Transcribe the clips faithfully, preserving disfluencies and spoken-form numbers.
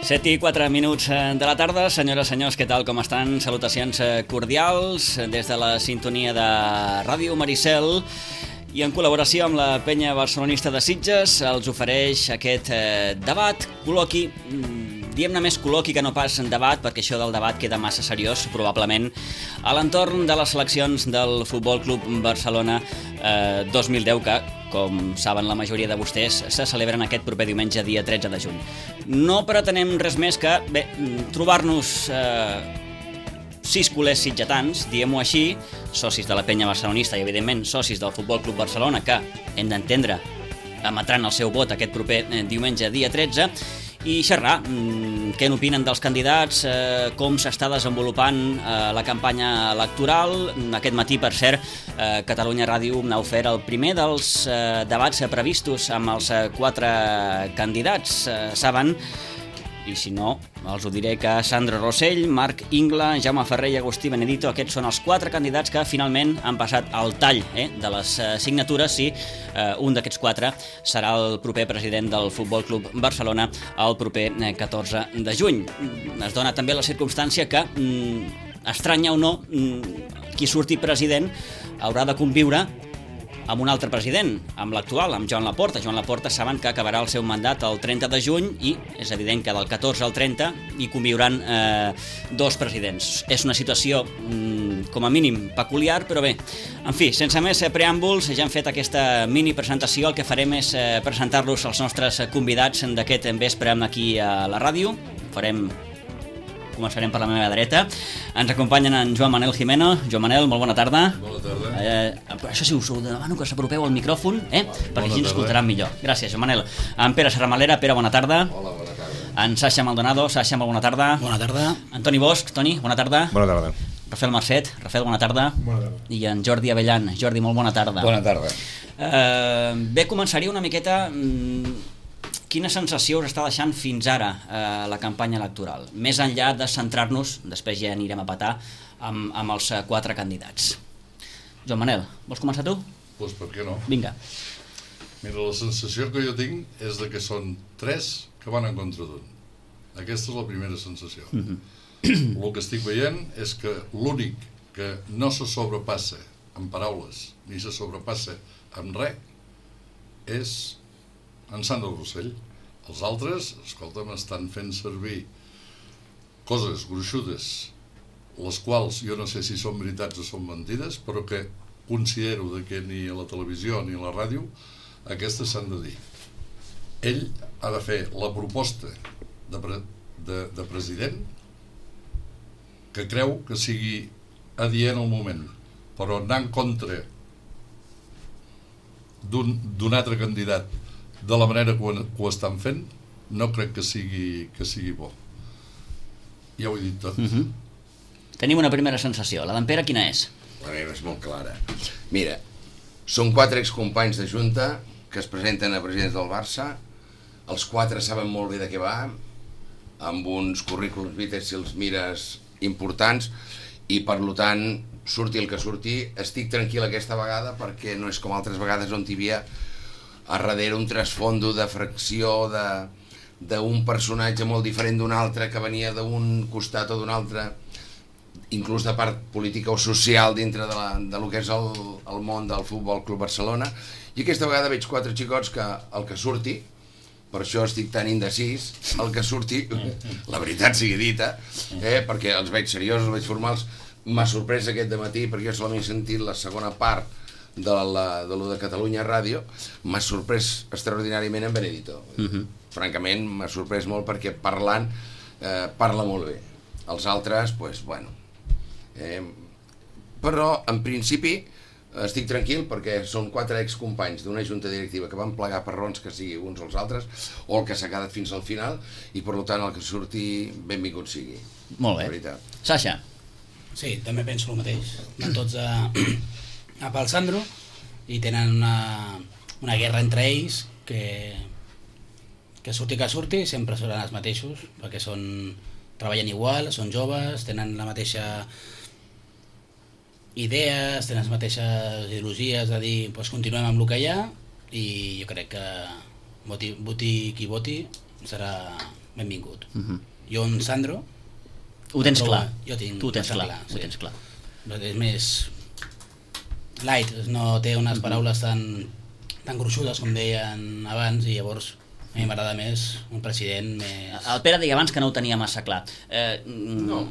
set i quatre minuts de la tarda. Senyores i senyors, què tal, com estan? Salutacions cordials des de la sintonia de Ràdio Maricel i en col·laboració amb la penya barcelonista de Sitges els ofereix aquest eh, debat, col·loqui, diguem-ne més col·loqui que no pas debat, perquè això del debat queda massa seriós, probablement, a l'entorn de les seleccions del Futbol Club Barcelona eh, dos mil deu, que, com saben la majoria de vostès, se celebren aquest proper diumenge, dia tretze de juny. No pretenem res més que, bé, trobar-nos eh, sis culers sitgetans, diguem-ho així, socis de la penya barcelonista i, evidentment, socis del Futbol Club Barcelona, que, hem d'entendre, emetran el seu vot aquest proper eh, diumenge, dia tretze, i xerrar mm, què n'opinen dels candidats, eh, com s'està desenvolupant eh, la campanya electoral. Aquest matí, per cert, eh, Catalunya Ràdio n'ha ofert el primer dels eh, debats previstos amb els eh, quatre candidats. Eh, saben, i si no, els ho diré, que Sandro Rossell, Marc Ingla, Jaume Ferrer i Agustí Benedito, aquests són els quatre candidats que finalment han passat al tall eh, de les eh, signatures i eh, un d'aquests quatre serà el proper president del Futbol Club Barcelona el proper eh, catorze de juny. Es dona també la circumstància que, mm, estranya o no, mm, qui surti president haurà de conviure amb un altre president, amb l'actual, amb Joan Laporta. Joan Laporta saben que acabarà el seu mandat el trenta de juny i és evident que del catorze al trenta hi conviuran eh, dos presidents. És una situació, mm, com a mínim, peculiar, però bé, en fi, sense més preàmbuls, ja hem fet aquesta mini presentació. El que farem és eh, presentar-los als nostres convidats d'aquest vespre aquí a la ràdio. Ho farem... Començarem per la meva dreta. Ens acompanyen en Joan Manel Jimeno. Joan Manel, molt bona tarda. Bona tarda. Eh, això sí, us ho demano que s'apropeu al micròfon, eh? perquè així ens escoltaran millor. Gràcies, Joan Manel. En Pere Serramalera. Pere, bona tarda. Hola, bona tarda. En Sasha Maldonado. Sasha, molt bona tarda. Bona tarda. Antoni Bosch. Toni, bona tarda. Bona tarda. Rafael Marcet. Rafael, bona tarda. Bona tarda. I en Jordi Avellan. Jordi, molt bona tarda. Bona tarda. Eh, bé, començaria una miqueta... Mm, quina sensació us està deixant fins ara eh, la campanya electoral? Més enllà de centrar-nos, després ja anirem a petar, amb, amb els quatre candidats. Joan Manel, vols començar tu? Doncs pues per què no? Vinga. Mira, la sensació que jo tinc és de que són tres que van en contra d'un. Aquesta és la primera sensació. Mm-hmm. El que estic veient és que l'únic que no se sobrepassa en paraules ni se sobrepassa en res és en Sandro Rossell. Els altres, escolta'm, estan fent servir coses gruixudes, les quals jo no sé si són veritats o són mentides, però que considero de que ni a la televisió ni a la ràdio aquestes s'han de dir. Ell ha de fer la proposta de, pre de, de president que creu que sigui adient al moment, però anar en contra d'un d'un altre candidat de la manera que ho, que ho estan fent, no crec que sigui, que sigui bo. Ja ho he dit tot. Mm-hmm. Tenim una primera sensació. La d'en Pere quina és? La meva és molt clara. Mira, són quatre excompanys de Junta que es presenten a presidents del Barça. Els quatre saben molt bé de què va, amb uns currículums vitae, si els mires, importants, i per tant, surti el que surti, estic tranquil aquesta vegada perquè no és com altres vegades on hi havia a darrere un trasfondo de fracció d'un personatge molt diferent d'un altre que venia d'un costat o d'un altre, inclús de part política o social dintre de, la, de lo que és el, el món del Futbol Club Barcelona. I aquesta vegada veig quatre xicots que el que surti, per això estic tan indecís, el que surti, la veritat sigui dita, eh, perquè els veig seriosos, els veig formals. M'ha sorprès aquest dematí perquè jo solament he sentit la segona part de, la, de lo de Catalunya Ràdio. M'ha sorprès extraordinàriament en Benedito. Uh-huh. Francament m'ha sorprès molt perquè parlant eh, parla molt bé. Els altres, pues, bueno, eh, però en principi estic tranquil perquè són quatre excompanys d'una junta directiva que van plegar per raons que sigui uns o els altres, o el que s'ha quedat fins al final, i per tant el que surti benvingut sigui. Molt bé. Sasha. Sí, també penso el mateix. Van tots a, a pel Sandro i tenen una, una guerra entre ells que, que surti que surti sempre seran els mateixos, perquè són, treballen igual, són joves, tenen la mateixa idees, tenen les mateixes ideologies de dir, doncs continuem amb el que hi ha, i jo crec que voti, voti qui voti serà benvingut. Uh -huh. Jo, en Sandro... Ho tens clar. Jo tinc tu ho tens clar, clar, ho sí. tens clar. És més light, no té unes paraules tan, tan gruixudes com deien abans, i llavors a mi m'agrada més un president més... El Pere deia abans que no ho tenia massa clar. Eh, No.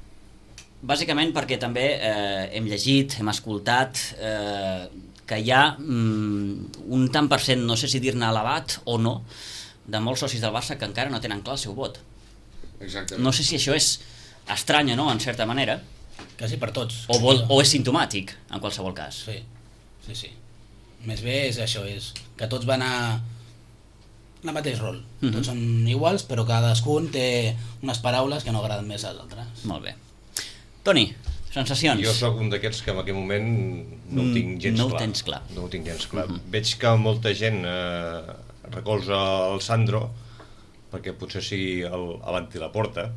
Bàsicament perquè també eh, hem llegit, hem escoltat eh, que hi ha mm, un tant per cent, no sé si dir-ne elevat o no, de molts socis del Barça que encara no tenen clar el seu vot. Exactament. No sé si això és estrany o no, en certa manera, Quasi per tots. o, vol, o és simptomàtic, en qualsevol cas. Sí, sí, sí. Més bé és això, és que tots van a el mateix rol. Uh -huh. Tots són iguals, però cadascun té unes paraules que no agraden més als altres. Molt bé. Toni, sensacions? Jo sóc un d'aquests que en aquell moment no ho tinc gens no clar. ho tens clar. No ho tinc gens clar. Uh -huh. Veig que molta gent eh, recolza el Sandro perquè potser sigui l'anti-Laporta,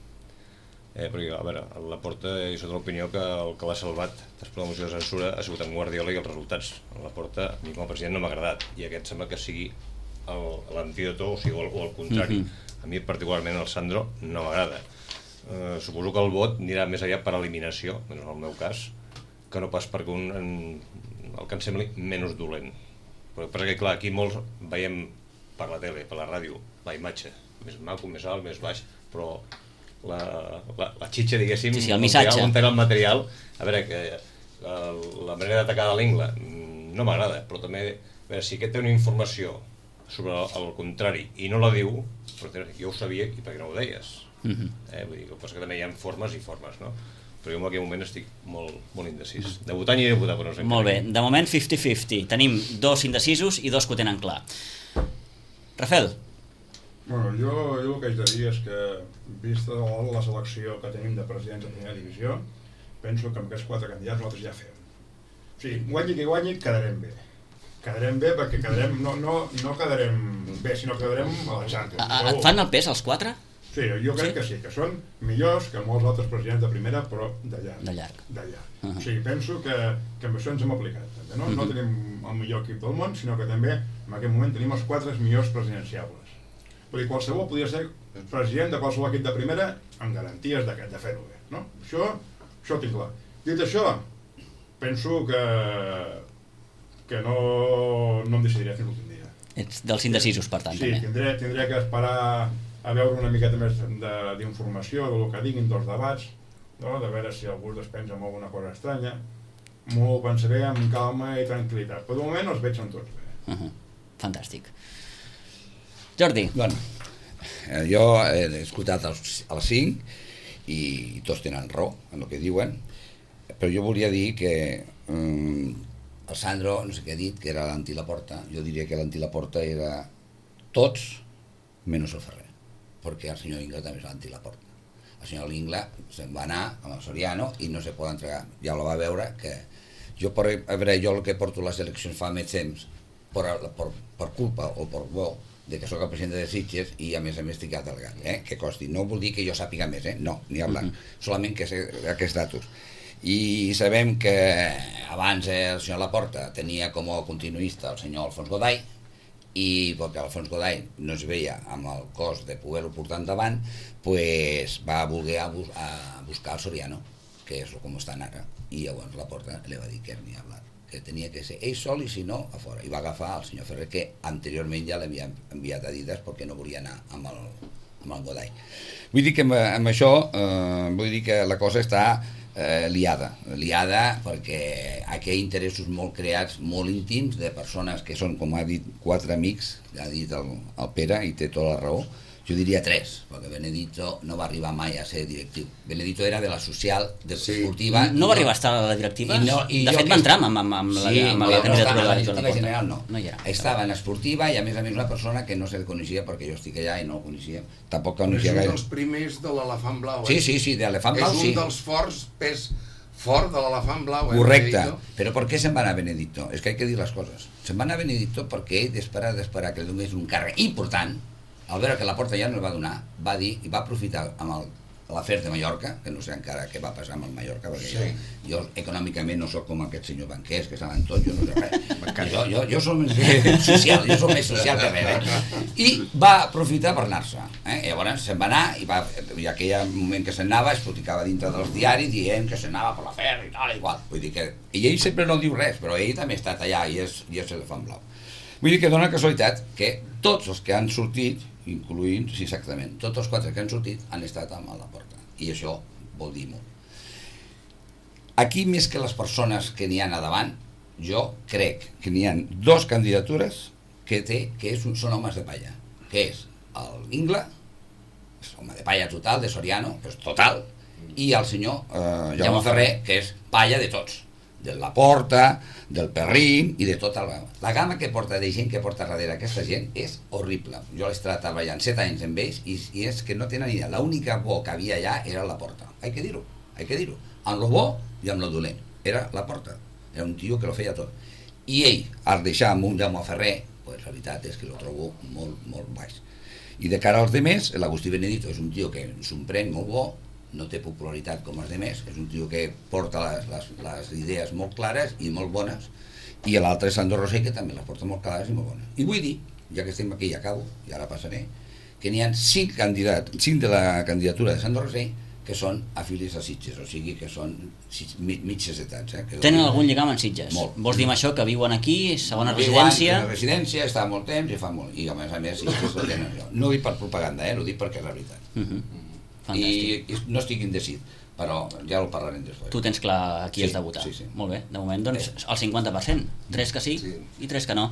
eh, perquè, a veure, Laporta és de l'opinió que el que l'ha salvat després de la moció de censura ha sigut en Guardiola i els resultats. Laporta, a mi com a president no m'ha agradat, i aquest sembla que sigui l'antídoto, o sigui, o el, o el contrari. Uh -huh. A mi particularment el Sandro no m'agrada. Uh, suposo que el vot anirà més aviat per eliminació, en el meu cas, que no pas perquè un, en, el que em sembli menys dolent. Però, perquè clar, aquí molts veiem per la tele, per la ràdio, la imatge, més maco, més alt, més baix, però la, la, la xitxa, diguéssim, sí, sí, el missatge, on era el material, a veure, que la, la manera d'atacar de l'Ingla no m'agrada, però també, a veure, si aquest té una informació sobre el, el contrari i no la diu, però jo ho sabia i per què no ho deies? Uh -huh. eh, vull dir, que passa que també hi ha formes i formes, no? Però jo en aquell moment estic molt, molt indecis. De votar aniré a votar, però no sé. Molt bé, de moment cinquanta cinquanta. Tenim dos indecisos i dos que ho tenen clar. Rafael? Bueno, jo, jo el que haig de dir és que, vista la selecció que tenim de presidents de primera divisió, penso que amb aquests quatre candidats nosaltres ja fem. O sigui, guanyi que guanyi, quedarem bé. Quedarem bé perquè quedarem, no, no, no quedarem bé, sinó que quedarem a la Champions. A, et fan el pes, els quatre? Sí, jo crec sí? que sí, que són millors que molts altres presidents de primera, però de llarg. De llarg. De llarg. Uh -huh. O sigui, penso que, que amb això ens hem aplicat. També, no? Uh -huh. No tenim el millor equip del món, sinó que també en aquest moment tenim els quatre millors presidenciables. Vull dir, qualsevol podria ser president de qualsevol equip de primera amb garanties de, de fer-ho bé. No? Això, això ho tinc clar. Dit això, penso que, que no, no em decidiré fins l'últim dia. Ets dels indecisos, per tant, sí, també. Sí, tindré, tindré que esperar a veure una miqueta més d'informació del que diguin dels debats, no? De veure si algú es despenja amb alguna cosa estranya. M'ho pensaré amb calma i tranquil·litat, però de moment els veig en tots bé. Uh -huh. Fantàstic. Jordi. Bueno, eh, jo he escoltat els, els cinc i tots tenen raó en el que diuen, però jo volia dir que um, el Sandro, no sé què ha dit, que era l'anti-Laporta. Jo diria que l'anti-Laporta era tots menys el Ferrer, perquè el senyor Ingla també és l'anti-Laporta. El senyor Ingla se'n va anar amb el Soriano i no se pot entregar. Ja ho va veure que jo, per, a veure, jo el que porto les eleccions fa més temps per, per, per culpa o per bo de que sóc el president de Sitges i a més a més estic delegat, eh? Que costi. No vol dir que jo sàpiga més, eh? No, ni hablar. Uh -huh. Solament que sé aquests datos. I sabem que abans eh, el senyor Laporta tenia com a continuista el senyor Alfons Goday, i perquè Alfons Goday no es veia amb el cos de poder-ho portar endavant, pues va voler a, bus a buscar el Soriano, que és com estan ara, i llavors Laporta li va dir que ni hablar, que tenia que ser ell sol i si no, a fora, i va agafar el senyor Ferrer, que anteriorment ja l'havia enviat a Dides perquè no volia anar amb el, amb el Goday. Vull dir que amb, amb això eh, vull dir que la cosa està Eh, liada, liada perquè aquí hi ha interessos molt creats, molt íntims, de persones que són, com ha dit, quatre amics, ha dit el, el Pere, i té tota la raó. Jo diria tres, perquè Benedito no va arribar mai a ser directiu. Benedito era de la social, de sí. esportiva... No va arribar a estar a la directiva? I no, i de fet, va entrar amb, amb, amb la, sí, amb la no, candidatura no de la directiva general, no. no hi era. Estava en esportiva i, a més a més, una persona que no se coneixia, perquè jo estic allà i no el coneixia. Tampoc coneixia gaire. És un gaire. dels primers de l'Elefant Blau, eh? Sí, sí, sí, de l'Elefant Blau, sí. És un dels forts, pes fort de l'Elefant Blau, eh? Correcte. Però per què se'n va anar a Benedicto? És que hay que dir les coses. Se'n va anar a Benedicto perquè ell, d'esperar, d'esperar que li donés un càrrec important, al veure que la porta ja no el va donar, va dir, i va aprofitar amb el l'afer de Mallorca, que no sé encara què va passar amb el Mallorca, perquè sí. jo, jo econòmicament no sóc com aquest senyor banquers que saben tot, jo no sé res. Jo, jo, jo soc més social, jo soc més social que res. Eh? I va aprofitar per anar-se. Eh? I llavors se'n va anar, i, va, i aquell moment que se'n anava es publicava dintre dels diaris dient que se'n anava per l'afer i tal, igual. Vull dir que, i ell sempre no diu res, però ell també ha estat allà i és, i és elefant blau. Vull dir que dona casualitat que tots els que han sortit, incloent, sí, exactament, tots els quatre que han sortit han estat a la porta, i això vol dir molt. Aquí, més que les persones que n'hi ha a davant, jo crec que n'hi ha dos candidatures que té, que és, són homes de palla, que és l'Ingla, és home de palla total, de Soriano, que és total, i el senyor eh, Jaume Ferrer, que és palla de tots, de la Porta, del Perrín i de tota la... La gamma que porta de gent que porta darrere aquesta gent és horrible. Jo l'he estat treballant set anys amb ells i, i és que no tenen ni idea. L'única bo que havia allà era la Porta. Hay que dir-ho, hay que dir-ho. Amb lo bo i amb lo dolent. Era la Porta. Era un tio que lo feia tot. I ell, al deixar amb un Jaume Ferrer, pues la veritat és que lo trobo molt, molt baix. I de cara als demés, l'Agustí Benedito és un tio que s'ho pren molt bo, no té popularitat com els demés, és un tio que porta les, les, les idees molt clares i molt bones, i l'altre és Sandro Rosell, que també les porta molt clares i molt bones. I vull dir, ja que estem aquí i acabo, i ara passaré, que n'hi ha cinc candidats, cinc de la candidatura de Sandro Rosell que són afilis a Sitges, o sigui que són mitges etats. Eh, que tenen algun lligam en Sitges? Molt. Vols dir això, que viuen aquí, segona viuen, residència? Segona residència, està molt temps i fa molt, i a més a més Sitges ho tenen allò. No ho dic per propaganda, eh, ho dic perquè és la veritat. Uh -huh. I, i no estic indecidit, però ja ho parlarem després. Tu tens clar a qui sí, has de votar. Sí, sí. Molt bé, de moment doncs eh. el cinquanta per cent, tres que sí, sí. i tres que no.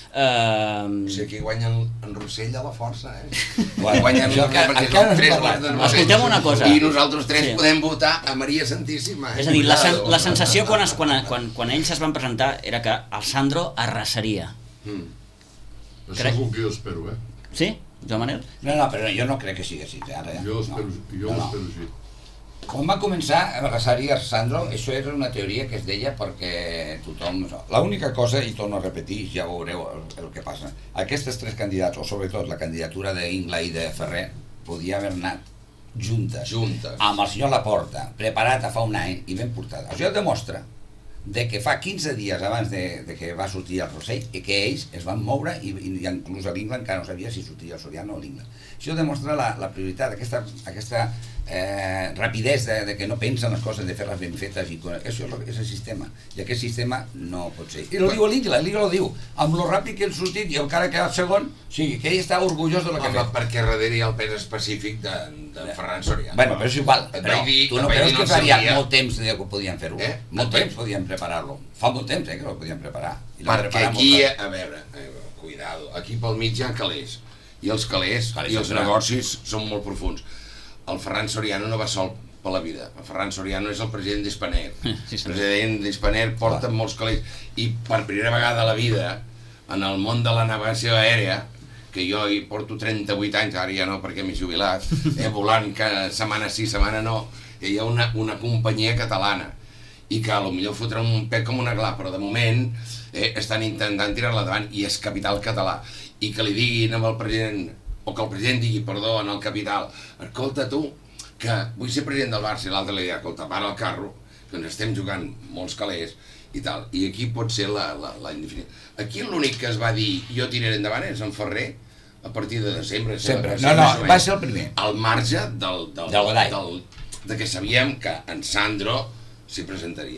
Uh... O sigui, aquí guanyen en Rossell a la força, eh? Bueno, guanyen jo, perquè encara, són encara tres no vots de Rossell. Escolteu una cosa. I nosaltres tres Sí. podem votar a Maria Santíssima. Eh? És a dir, la, sen la sensació quan, es, quan, quan, quan ells es van presentar era que el Sandro arrasaria. Mm. Això Crec- és el que jo espero, eh? Sí, Joan Manel? No, no, però jo no crec que sigui així. Ara, ja. Jo espero, no. jo no, no. espero així. Quan va començar a Rasari i Sandro, això era una teoria que es deia perquè tothom... L'única cosa, i torno a repetir, ja veureu el, el que passa, aquestes tres candidats, o sobretot la candidatura d'Ingla i de Ferrer, podia haver anat juntes, Juntes. amb el senyor Laporta, preparat a fa un any i ben portada. Això demostra de que fa quinze dies abans de, de que va sortir el Rossell i que ells es van moure i, i inclús a l'Ingla encara no sabia si sortia el Soriano o l'Ingla. Això demostra la, la prioritat, aquesta, aquesta eh, rapidesa de, de que no pensen les coses, de fer-les ben fetes, i això és el sistema, i aquest sistema no pot ser. I ho diu l'Ingla, l'Ingla ho diu, amb lo ràpid que han sortit i encara que el segon, sí, que ell està orgullós de lo que Home, ha fet. perquè darrere hi ha el pes específic de, de Ferran Soriano. Bueno, però és igual, Et però vaig dir- tu no et vaig creus dir que el faria seu dia- molt temps de que podien fer-ho? Eh? Molt Et vaig- temps podien preparar-lo. Fa molt temps eh, que ho podien preparar. I l'han Perquè preparat aquí, molt a veure, eh, cuidado, aquí pel mig hi ha calés, i els calés Calés i els sempre. negocis són molt profuns. El Ferran Soriano no va sol per la vida. El Ferran Soriano és el president d'Hispaner. Sí, el senyor. president d'Hispaner porta molts calés, i per primera vegada a la vida, en el món de la navegació aèrea, que jo hi porto trenta-vuit anys, ara ja no perquè m'he jubilat, eh, volant que setmana sí, setmana no, hi ha una, una companyia catalana, i que potser fotrà un pet com una gla, però de moment eh, estan intentant tirar-la davant, i és capital català, i que li diguin amb el president, o que el president digui, perdó, en el capital, escolta tu, que vull ser president del Barça, i l'altre li dirà, escolta, para el carro, que ens estem jugant molts calés, i tal, i aquí pot ser la, la, la indefinida. Aquí l'únic que es va dir, jo tiraré endavant, és en Ferrer, a partir de desembre. Sempre. No, no, va ser el primer. Al marge del, del, Del Godall. del, de que sabíem que en Sandro s'hi presentaria.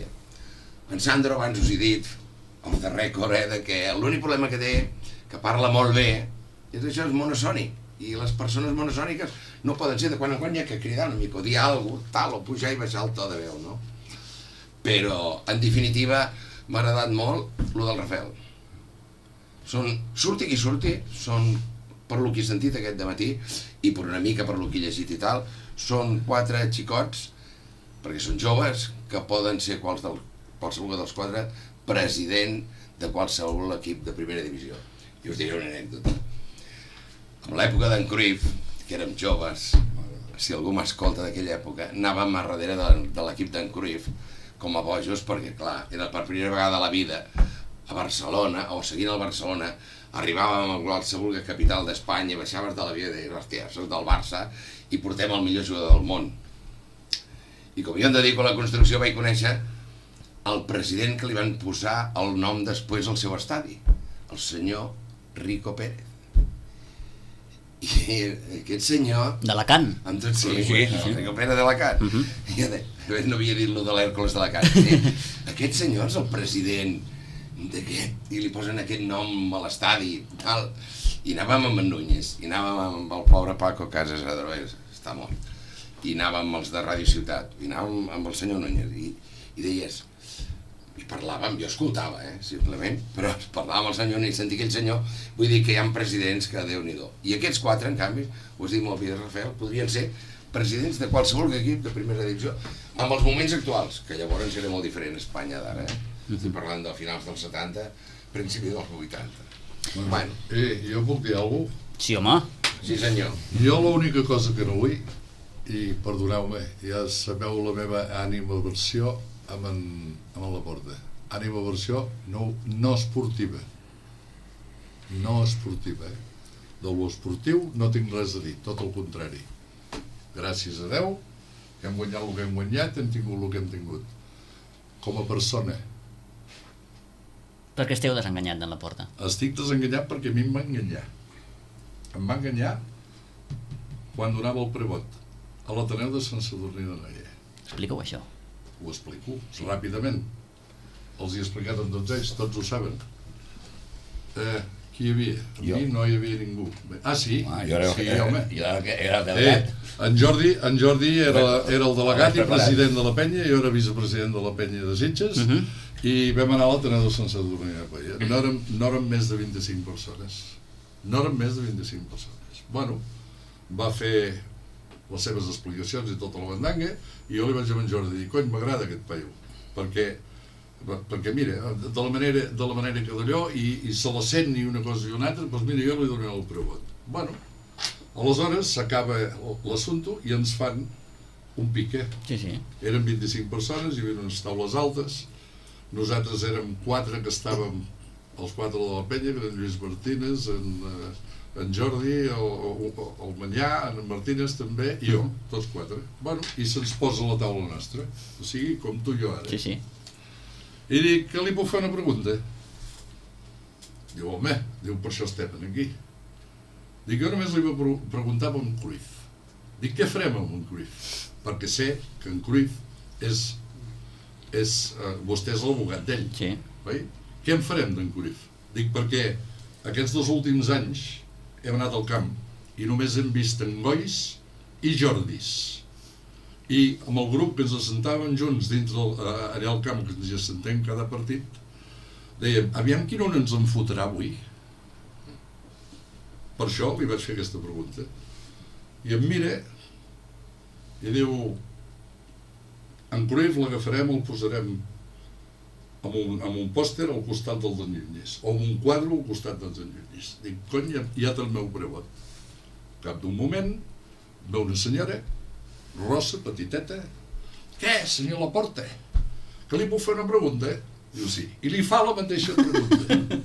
En Sandro, abans us he dit, off the record, eh, de que l'únic problema que té, que parla molt bé, és això, és monosònic. I les persones monosòniques no poden ser, de quan en quan hi ha que cridar una mica, o dir alguna cosa, tal, o pujar i baixar el to de veu, no? Però, en definitiva, m'ha agradat molt lo del Rafael. Són, surti qui surti, són, per lo que he sentit aquest dematí, i per una mica per lo que he llegit i tal, són quatre xicots, perquè són joves, que poden ser quals del, qualsevol dels quatre president de qualsevol equip de primera divisió. I us diré una anècdota. En l'època d'en Cruyff, que érem joves, si algú m'escolta d'aquella època, anàvem a darrere de, de l'equip d'en Cruyff com a bojos, perquè clar, era per primera vegada a la vida a Barcelona, o seguint el Barcelona, arribàvem a qualsevol capital d'Espanya, baixaves de l'avió i deies, hòstia, soc del Barça i portem el millor jugador del món. I com jo em dedico a la construcció vaig conèixer el president que li van posar el nom després al seu estadi, el senyor Rico Pérez. I aquest senyor... D'Alacant. Amb tot sí, Sí, el sí. Rico Pérez d'Alacant. Mhm. I jo de- no havia dit lo de l'Hèrcules d'Alacant. Sí. Aquest senyor és el president d'aquest, i li posen aquest nom a l'estadi, tal. I anàvem amb en Núñez, i anàvem amb el pobre Paco Casas Adroés, està mort, i anàvem amb els de Ràdio Ciutat, i anàvem amb el senyor Núñez, i, i deies, i parlàvem, jo escoltava, eh, simplement, però parlàvem amb el senyor Núñez, sentir aquell senyor, vull dir que hi ha presidents que Déu-n'hi-do. I aquests quatre, en canvi, ho has dit molt bé, Rafael, podrien ser presidents de qualsevol equip de primera divisió, amb els moments actuals, que llavors era molt diferent a Espanya d'ara, eh? Estic parlant de finals dels setanta, principi dels vuitanta. Bueno, Eh, jo puc dir alguna cosa? Sí, home. sí senyor. Jo l'única cosa que no vull, i perdoneu-me, ja sabeu la meva ànima versió amb en, amb en Laporta. Ànima versió no, no esportiva. No esportiva, eh? De lo esportiu no tinc res a dir, tot el contrari. Gràcies a Déu, que hem guanyat el que hem guanyat, hem tingut el que hem tingut. Com a persona, Per què esteu desenganyat d'en Laporta? estic desenganyat perquè a mi em va enganyar. Em va enganyar quan donava el prevot a l'Ateneu de Sant Sadurní d'Anoia. Explica-ho, això. Ho explico sí. ràpidament. Els hi he explicat a tots ells, tots ho saben. Eh, qui hi havia? A Jo. mi no hi havia ningú. Ah, sí? Ah, jo era, sí, era, home. jo era, era Eh, delegat. en Jordi, en Jordi era, era el delegat i Preparat. president de la penya, jo era vicepresident de la penya de Sitges, Mhm. i vam anar a l'Ateneu de Sant Sadurní d'Anoia. No érem, no érem més de vint-i-cinc persones. No érem més de vint-i-cinc persones. Bueno, va fer les seves explicacions i tota la bandanga, i jo li vaig dir a en Jordi, dir, cony, m'agrada aquest paio, perquè, perquè mira, de la manera, de la manera que d'allò, i, i se la sent ni una cosa i una altra, doncs mira, jo li donaré el prevot. Bueno, aleshores s'acaba l'assumpte i ens fan un pique. Sí, sí. Eren vint-i-cinc persones, hi havia unes taules altes, nosaltres érem quatre que estàvem, els quatre de la penya, que eren Lluís Martínez, en, eh, en Jordi, el, el, el Manyà, en Martínez també, i jo, tots quatre. Bueno, i se'ns posa a la taula nostra, o sigui, com tu i jo ara. Sí, sí. I dic, que li puc fer una pregunta? Diu, home, diu, per això estem aquí. Dic, jo només li vaig pre preguntar per un Cruyff. Dic, què farem amb un Cruyff? Perquè sé que en Cruyff és, és eh, vostè és l'abogat d'ell, Sí. oi? Què en farem d'en Cruyff? Dic, perquè aquests dos últims anys hem anat al camp i només hem vist en Gois i Jordis. I amb el grup que ens assentàvem junts dins del, eh, allà al camp, que ens hi assentem cada partit, dèiem, aviam quin on ens en fotrà avui? Per això li vaig fer aquesta pregunta. I em mira i diu, en Cruyff l'agafarem, el posarem amb un, amb un pòster al costat del d'en Lluís, o amb un quadre al costat del d'en Lluís. Dic, cony, ja, ja té el meu prevot. Cap d'un moment, veu una senyora, rossa, petiteta, què, senyor Laporta? Que li puc fer una pregunta? Diu, sí. I li fa la mateixa pregunta.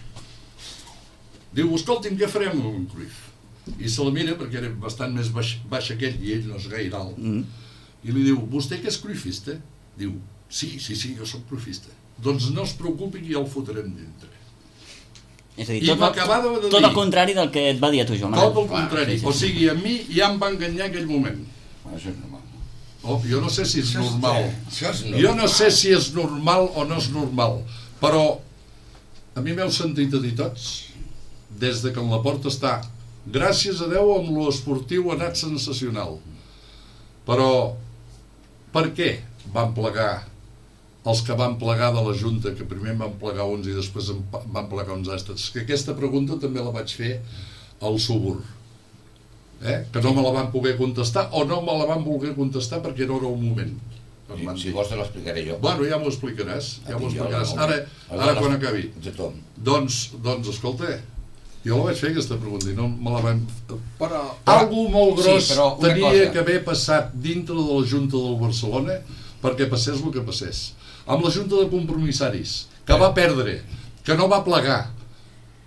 Diu, escolti'm, què farem amb en Cruyff? I se la mira, perquè era bastant més baix, baix que ell, i ell no és gaire alt. Mm. I li diu, vostè que és cruifista? Diu, sí, sí, sí, jo soc cruifista. Doncs no es preocupi que ja el fotrem dintre. És a dir, I tot, m'acabava de el, tot dir- el contrari del que et va dir a tu, Joan Manuel. Tot el contrari. sí, sí. O sigui, a mi ja em va enganyar aquell moment. Bueno, això és normal. Oh, jo no sé si és Això és- normal. això és normal. Jo no sé si és normal o no és normal, però a mi m'heu sentit a dir tots, des de que en la porta està, gràcies a Déu amb lo esportiu ha anat sensacional. Però per què van plegar els que van plegar de la Junta, que primer en van plegar uns i després en pa- van plegar uns altres? Que aquesta pregunta també la vaig fer al Subur. Eh? Que no me la van poder contestar o no me la van voler contestar perquè no era el moment. Em van Si, si dir. vols te l'explicaré jo. Bueno, ja m'ho explicaràs, ja m'ho Aquí jo, explicaràs. el- Ara, el- ara el- quan acabi. Tothom. Doncs, doncs, escolta, jo la vaig fer aquesta pregunta i no me la van... Però, Algú molt gros sí, però una tenia cosa. que haver passat dintre de la Junta del Barcelona perquè passés el que passés. Amb la Junta de Compromissaris, que va perdre, que no va plegar,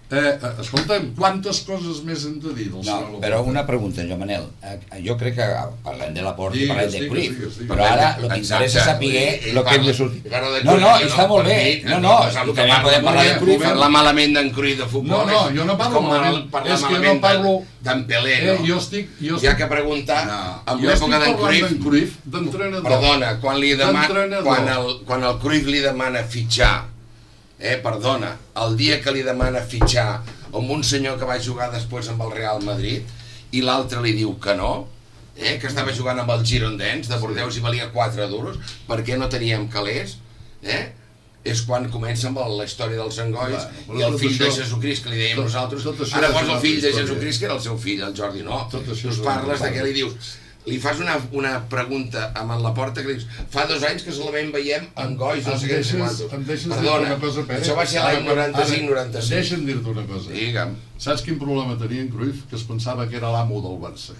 Eh, escolta'm, quantes coses més hem de dir del No, senyor però Laporta? una pregunta, jo, Manel. Eh, Jo crec que parlem de Laporta i Digues, parlem de digues, Cruyff, digues, digues. però ara el que Exacte. interessa és saber Ell el que hem parla- de sortir. parla de No, Cruyff, no, jo està no, molt per bé. mi, No, no, no, és el i que també parla, podem parlar de parla- Cruyff. Parlar malament d'en Cruyff de futbol. No, no, és- jo no és parlo com malament. parlar És que jo no malament parlo- d'en Pelé, Eh, no? jo estic... Jo Hi ha estic... que preguntar, No, en jo l'època estic d'en parlant d'en Cruyff, Cruyff, d'entrenador. perdona, quan li demana, D'entrenador. quan el, quan el Cruyff li demana fitxar, eh, perdona, el dia que li demana fitxar amb un senyor que va jugar després amb el Real Madrid i l'altre li diu que no, eh, que estava jugant amb el Girondins de Bordeus i valia quatre duros, perquè no teníem calés, eh? És quan comença amb la història dels engois Bueno, i el tot fill de això- Jesucrist que li dèiem tot- nosaltres. tot això Ara és posa una el fill de altra història. Jesucrist, que era el seu fill, el Jordi, no. Tot això Tu és parles una de què li dius. Li fas una, una pregunta amb en Laporta que li dius, fa dos anys que solament veiem engois, no Em sé què, no sé deixes, quantos. em deixes dir-te Perdona, una cosa, Pere? això va ser Ara, l'any noranta-cinc noranta-sis. Deixa'm dir-te una cosa. Digue'm. Saps quin problema tenia en Cruyff? Que es pensava que era l'amo del Barça.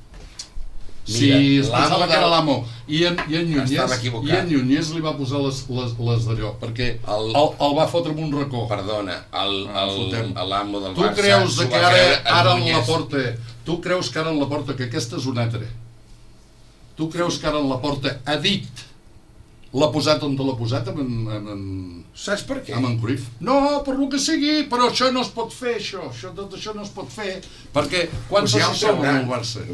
Mira, Sí, es l'amo pensava que del- era l'amo. I en, i en Núñez, Estava equivocat. i en Núñez li va posar les, les, les d'allò, perquè El- el, el va fotre amb un racó. Perdona, el- Ah, el- fotem. l'amo del Tu Barça creus de s'ho que va ara, creure en ara en Núñez. la porta, tu creus que ara en la porta, que aquesta és un altre, tu creus que ara en la porta ha dit, l'ha posat on te l'ha posat amb en, amb en, Saps per què? amb en Cruyff? No, per lo que sigui, però això no es pot fer, això, això tot això no es pot fer, perquè quants Pues ja ho socis som trauran. amb el Barça?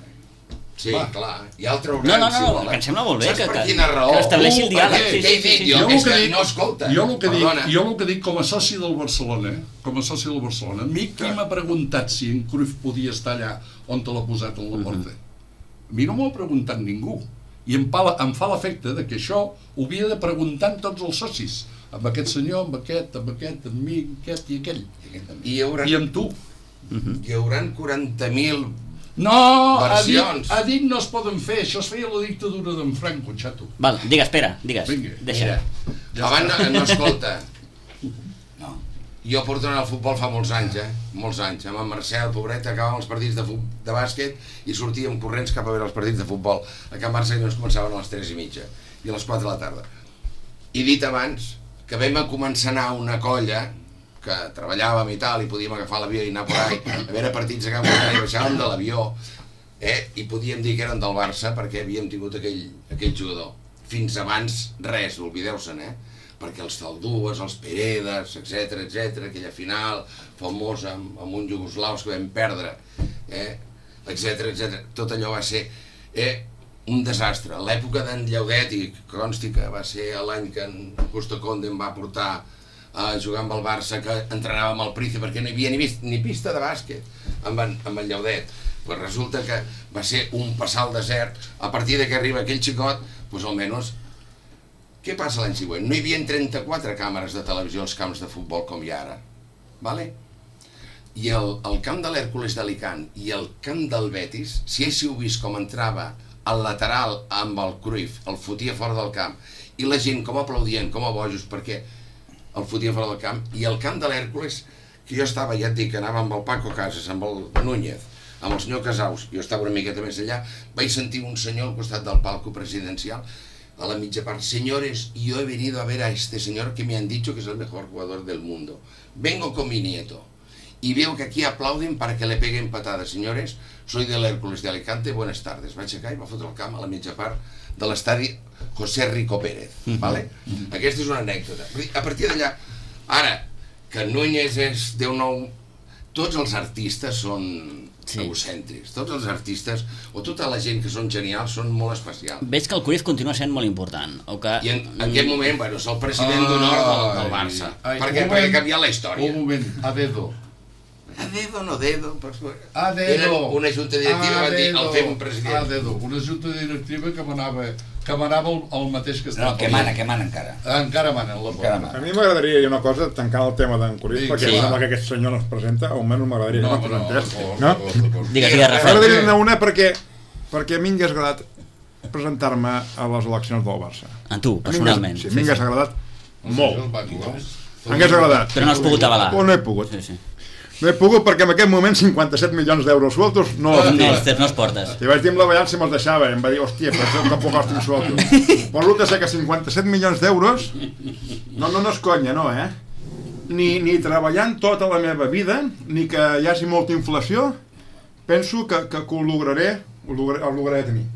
Sí, Va. clar, ja el trauran, No, no, si no, volen. que em sembla molt bé Saps que- per que- quina raó? que estableixi el Tu, diàleg, perquè- sí, Què he sí, dit? sí, Jo, Jo és el que que dic, no escolta. jo el que dic, Perdona. jo el que dic com a soci del Barcelona, com a soci del Barcelona, a mi qui m'ha preguntat si en Cruyff podia estar allà on te l'ha posat en la porta? A mi no m'ho ha preguntat ningú. I em fa, em fa l'efecte de que això ho havia de preguntar amb tots els socis. Amb aquest senyor, amb aquest, amb aquest, amb mi, amb aquest i aquell. I hi haurà, I amb tu. hi haurà quaranta mil... No, ha dit, Versions. ha dit no es poden fer. Això es feia a la dictadura d'en Franco, xato. Val, digues, Pere, digues. Vinga, Deixa. Mira, Ja abans està. no, no escolta. No. Jo porto anant al futbol fa molts anys, eh? Molts anys. Amb en Marcel, pobret, acabàvem els partits de, fu- de bàsquet i sortíem corrents cap a veure els partits de futbol. A Can Barça no ens començaven a les tres i mitja i a les quatre de la tarda. He dit abans que vam a començar a anar a una colla que treballàvem i tal, i podíem agafar l'avió i anar por ahí, a veure partits a Can Barça i baixàvem de l'avió, eh? I podíem dir que eren del Barça perquè havíem tingut aquell, aquell jugador. Fins abans res, oblideu-se'n, eh? Perquè els Taldues, els Peredes, etcètera, etcètera, aquella final famosa amb, amb un jugoslaus que vam perdre, eh? etcètera, etcètera, tot allò va ser eh, un desastre. L'època d'en Llaudet, i consti que va ser l'any que en Justo Conde em va portar a jugar amb el Barça, que entrenava amb el Price, perquè no hi havia ni, vist, ni pista de bàsquet amb en, amb en Llaudet. Pues resulta que va ser un passar al desert. A partir de que arriba aquell xicot, pues almenys... Què passa l'any següent? No hi havia trenta-quatre càmeres de televisió als camps de futbol com hi ha ara. Vale? I el, el camp de l'Hèrcules d'Alicant i el camp del Betis, si haguéssiu vist com entrava al lateral amb el Cruyff, el fotia fora del camp, i la gent com aplaudien, com a bojos, perquè el fotia fora del camp, i el camp de l'Hèrcules, que jo estava, ja et dic, anava amb el Paco Casas, amb el Núñez, amb el senyor Casaus, jo estava una miqueta més allà, vaig sentir un senyor al costat del palco presidencial, a la mitja part: señores, yo he venido a ver a este señor que me han dicho que es el mejor jugador del mundo. Vengo con mi nieto. Y veo que aquí aplauden para que le peguen patadas. Señores, soy del Hércules de Alicante, buenas tardes. Va aixecar i va fotre el camp a la mitja part de l'estadi José Rico Pérez. Vale? Aquesta és una anècdota. A partir d'allà, ara, que Núñez és Déu nou, tots els artistes són sí. egocèntrics. Tots els artistes, o tota la gent que són genials, són molt especials. Veig que el Cruyff continua sent molt important. O que... I en, en aquest moment, bueno, és el president d'honor del, del Barça. Ai, perquè, un perquè ha moment, canviat la història. Un moment, a dedo. A dedo, no dedo. Pues, A dedo. Era una junta directiva, va dir, el fem president. A dedo. Una junta directiva que manava, que manava el, el mateix que No, estava. que mana, que mana encara. Encara manen la Encara porta. mana. A mi m'agradaria dir una cosa, tancant el tema d'en Cruyff, Sí, perquè sí. em sembla que aquest senyor no es presenta, o almenys m'agradaria No, que no no, presentés. d'acord, No? d'acord, d'acord. Digues, digues, Rafael. M'agradaria dir una perquè, perquè a mi m'hagués agradat presentar-me a les eleccions del Barça. A tu, A mi m'hagués- personalment. Sí, m'hagués agradat molt. El Paco, eh? M'hagués agradat. Però no has pogut avalar. O no he pogut. Sí, sí. No he pogut perquè en aquest moment cinquanta-set milions d'euros sueltos no els No, tinc. els, no els portes. I vaig dir amb la Vallant si me'ls deixava, i em va dir, hòstia, però això tampoc els tinc sueltos. Però resulta ser que cinquanta-set milions d'euros, no, no, no és conya, no, eh? ni, ni treballant tota la meva vida, ni que hi hagi molta inflació, penso que, que, que ho lograré, ho lograré, ho lograré tenir.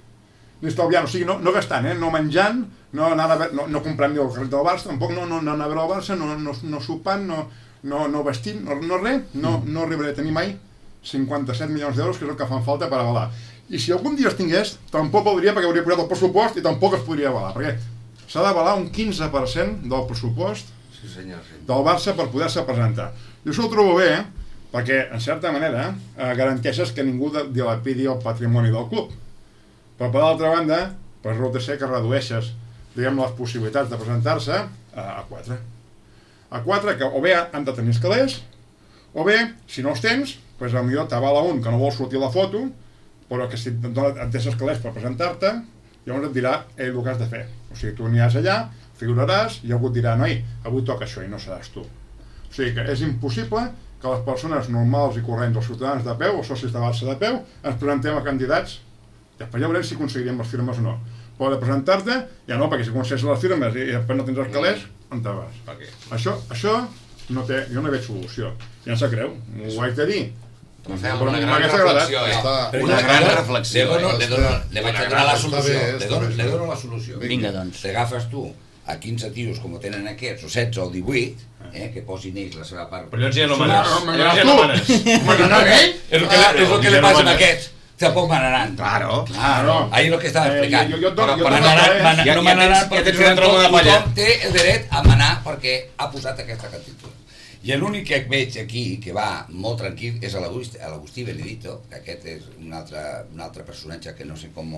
Ni estalviant, o sigui, no, no gastant, eh? No menjant, no, anar a, no, no comprant el carret del Barça, tampoc no, no, no anar a veure el Barça, no, no, no sopant, no, no, no vestint, no, no res, no, no arribaré a tenir mai cinquanta-set milions d'euros, que és el que fan falta per avalar. I si algun dia es tingués, tampoc valdria perquè hauria posat el pressupost i tampoc es podria avalar, perquè s'ha d'avalar un quinze per cent del pressupost sí, senyor, sí. del Barça per poder-se presentar. Jo això ho trobo bé, eh? Perquè, en certa manera, eh, garanteixes que ningú dilapidi el patrimoni del club. Però, per l'altra banda, pues, resulta ser que redueixes, diguem, les possibilitats de presentar-se a, a quatre. A quatre, que o bé han de tenir escalers, o bé, si no els tens, pues, potser t'avala un que no vol sortir a la foto, però que si et, et deixes escalers per presentar-te, llavors et dirà ell el que has de fer. O sigui, tu aniràs allà, figuraràs, i algú et dirà, noi, avui toca això i no seràs tu. O sigui que és impossible que les persones normals i corrents, els ciutadans de peu, els socis de Barça de peu, ens presentem a candidats. Després ja veurem si aconseguiríem les firmes o no. Però de presentar-te, ja no, perquè si aconsegueixes les firmes i després no tens escalers, on te vas? Okay. Això, això no té, jo no veig solució. Ja em sap greu, m'ho haig de dir. Fem una gran reflexió, eh? Està... Una gran reflexió. Le, dono, eh? le, dono, le vaig a donar la solució. bé, Le està dono, bé. le dono la solució. Vinga, doncs. T'agafes tu a quinze tios com tenen aquests, o setze o divuit, eh, que posin ells la seva part. Però llavors ja no No, manes. no, no, Llavors ja tu. no manes. M'agrada ell? És el que, és el que Ja le no passa a manes. aquests. Tampoc manaran. Claro. Claro. Ahí lo que estava explicant. Eh, jo, jo, jo, Però- jo, però jo, Manaran, eh? man, Ja- no ja manaran tens- ja perquè tens una trama de palla. tothom té el dret a manar perquè ha posat aquesta actitud. I l'únic que veig aquí, que va molt tranquil, és a l'Agustí, a l'Agustí Benedito, que aquest és un altre, un altre personatge que no sé com,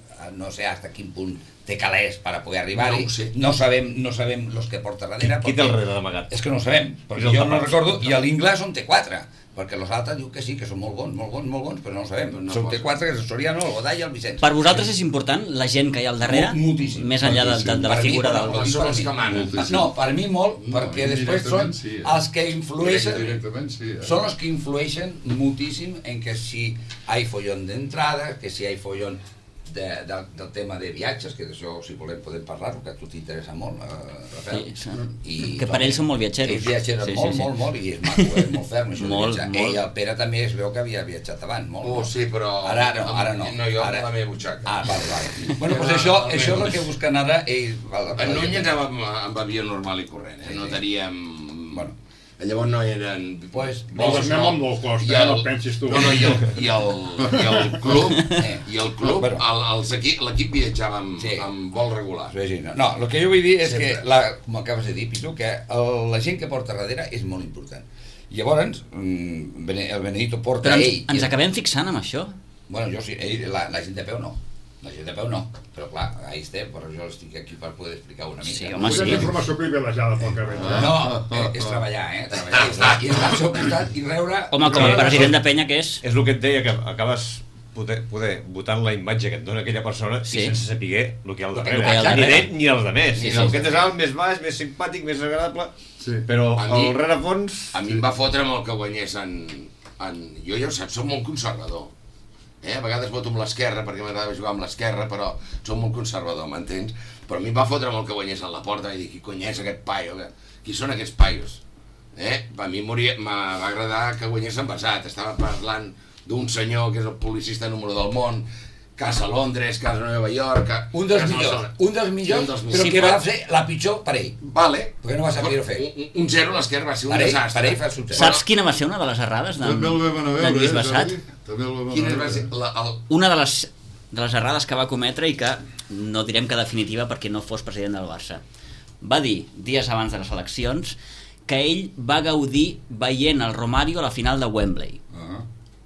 no sé hasta quin punt té calés per poder arribar-hi. No ho sé. No sabem, no sabem los que porta darrere. Qui té el perquè- rere d'amagat? És que no ho sabem, És perquè el jo no tapat. recordo, i l'Inglés on té quatre, perquè els altres diu que sí, que són molt bons, molt bons, molt bons, però no ho sabem. No Són posa. té quatre, que és el Soriano, el Godall i el Vicenç. Per vosaltres és important la gent que hi ha al darrere, Molt- moltíssim. més enllà de, de, de la Per mi, figura per del... mi, Són per els mi. que manen. Moltíssim. No, per mi molt, No, perquè després són indirectament sí, eh? els que influeixen, Directament sí, eh? són els que influeixen moltíssim en que si hi follon d'entrada, que si hi follon de, de, del tema de viatges, que d'això si volem podem parlar-ho, que a tu t'interessa molt, eh, Rafael. Sí, sí. I Que per ells són molt viatgeros. Ells viatgen Sí, sí, molt, sí. molt, molt, i és maco, és molt ferm, això de Molt, viatjar. molt. Ell, el Pere també es veu que havia viatjat abans, molt. Oh, molt. sí, però... Ara no, ara no. No, jo ara... amb la meva butxaca. Ah, val, val. Bueno, doncs això, això és el que busquen ara ells. Val, En Núñez amb, amb avió normal i corrent, eh? Sí, No sí. teníem... Bueno. Llavors no eren... Pues, Nosaltres anem amb low cost, I eh? el- No pensis tu. No, no, i el, i el, i el club, Eh. i el club, Bueno. el, els equip, l'equip viatjava amb, Sí. amb vol regular. Sí, no, no, el que jo vull dir és Sempre. que, la, com acabes de dir, Pitu, que el, la gent que porta darrere és molt important. Llavors, mm, Bene- el Benedito porta Però ens, ell... ens acabem fixant amb això. Bueno, jo sí, ell, la, la gent de peu no. La gent de peu no, però clar, ahí estem, però jo estic aquí per poder explicar una mica. Sí, home, Vull sí. informació privilegiada pel que veig. eh? No, eh, és treballar, eh? Treballar i estar, i estar al seu costat i reure... Home, com a president de penya que és... És el que et deia, que acabes poder, poder votant la imatge que et dona aquella persona Sí. i sense saber el que hi ha al El darrere. que hi ha al Ni darrere. d'ell ni els de més. Sí, Sí, sí. el que és alt, més baix, més simpàtic, més agradable, Sí. però A mi- el rerefons... A mi em va fotre amb el que guanyés en... en... Jo ja ho saps, soc molt conservador. Eh? A vegades voto amb l'esquerra perquè m'agradava jugar amb l'esquerra, però soc molt conservador, m'entens? Però a mi em va fotre amb el que guanyés en la porta i dir, qui cony és aquest paio? Que... Qui són aquests paios? Eh? A mi moria... m'ha- va agradar que guanyés en basat. Estava parlant d'un senyor que és el policista número del món, casa a Londres, casa a Nova York... ca- Un dels casa a millors, Barcelona. un dels millors, Un dels però millors. que va fer la pitjor per ell. Vale. Perquè no va saber-ho fer. Un, un zero a l'esquerra va ser un Per ell, desastre. per ell fa el succés. Saps quina va ser una de les errades d'en També el vam anar a d'en veure, Lluís eh, Bassat? Jordi? També el vam Quina anar a va ser veure. la, el, Una de les, de les errades que va cometre i que no direm que definitiva perquè no fos president del Barça. Va dir, dies abans de les eleccions, que ell va gaudir veient el Romario a la final de Wembley. Ah.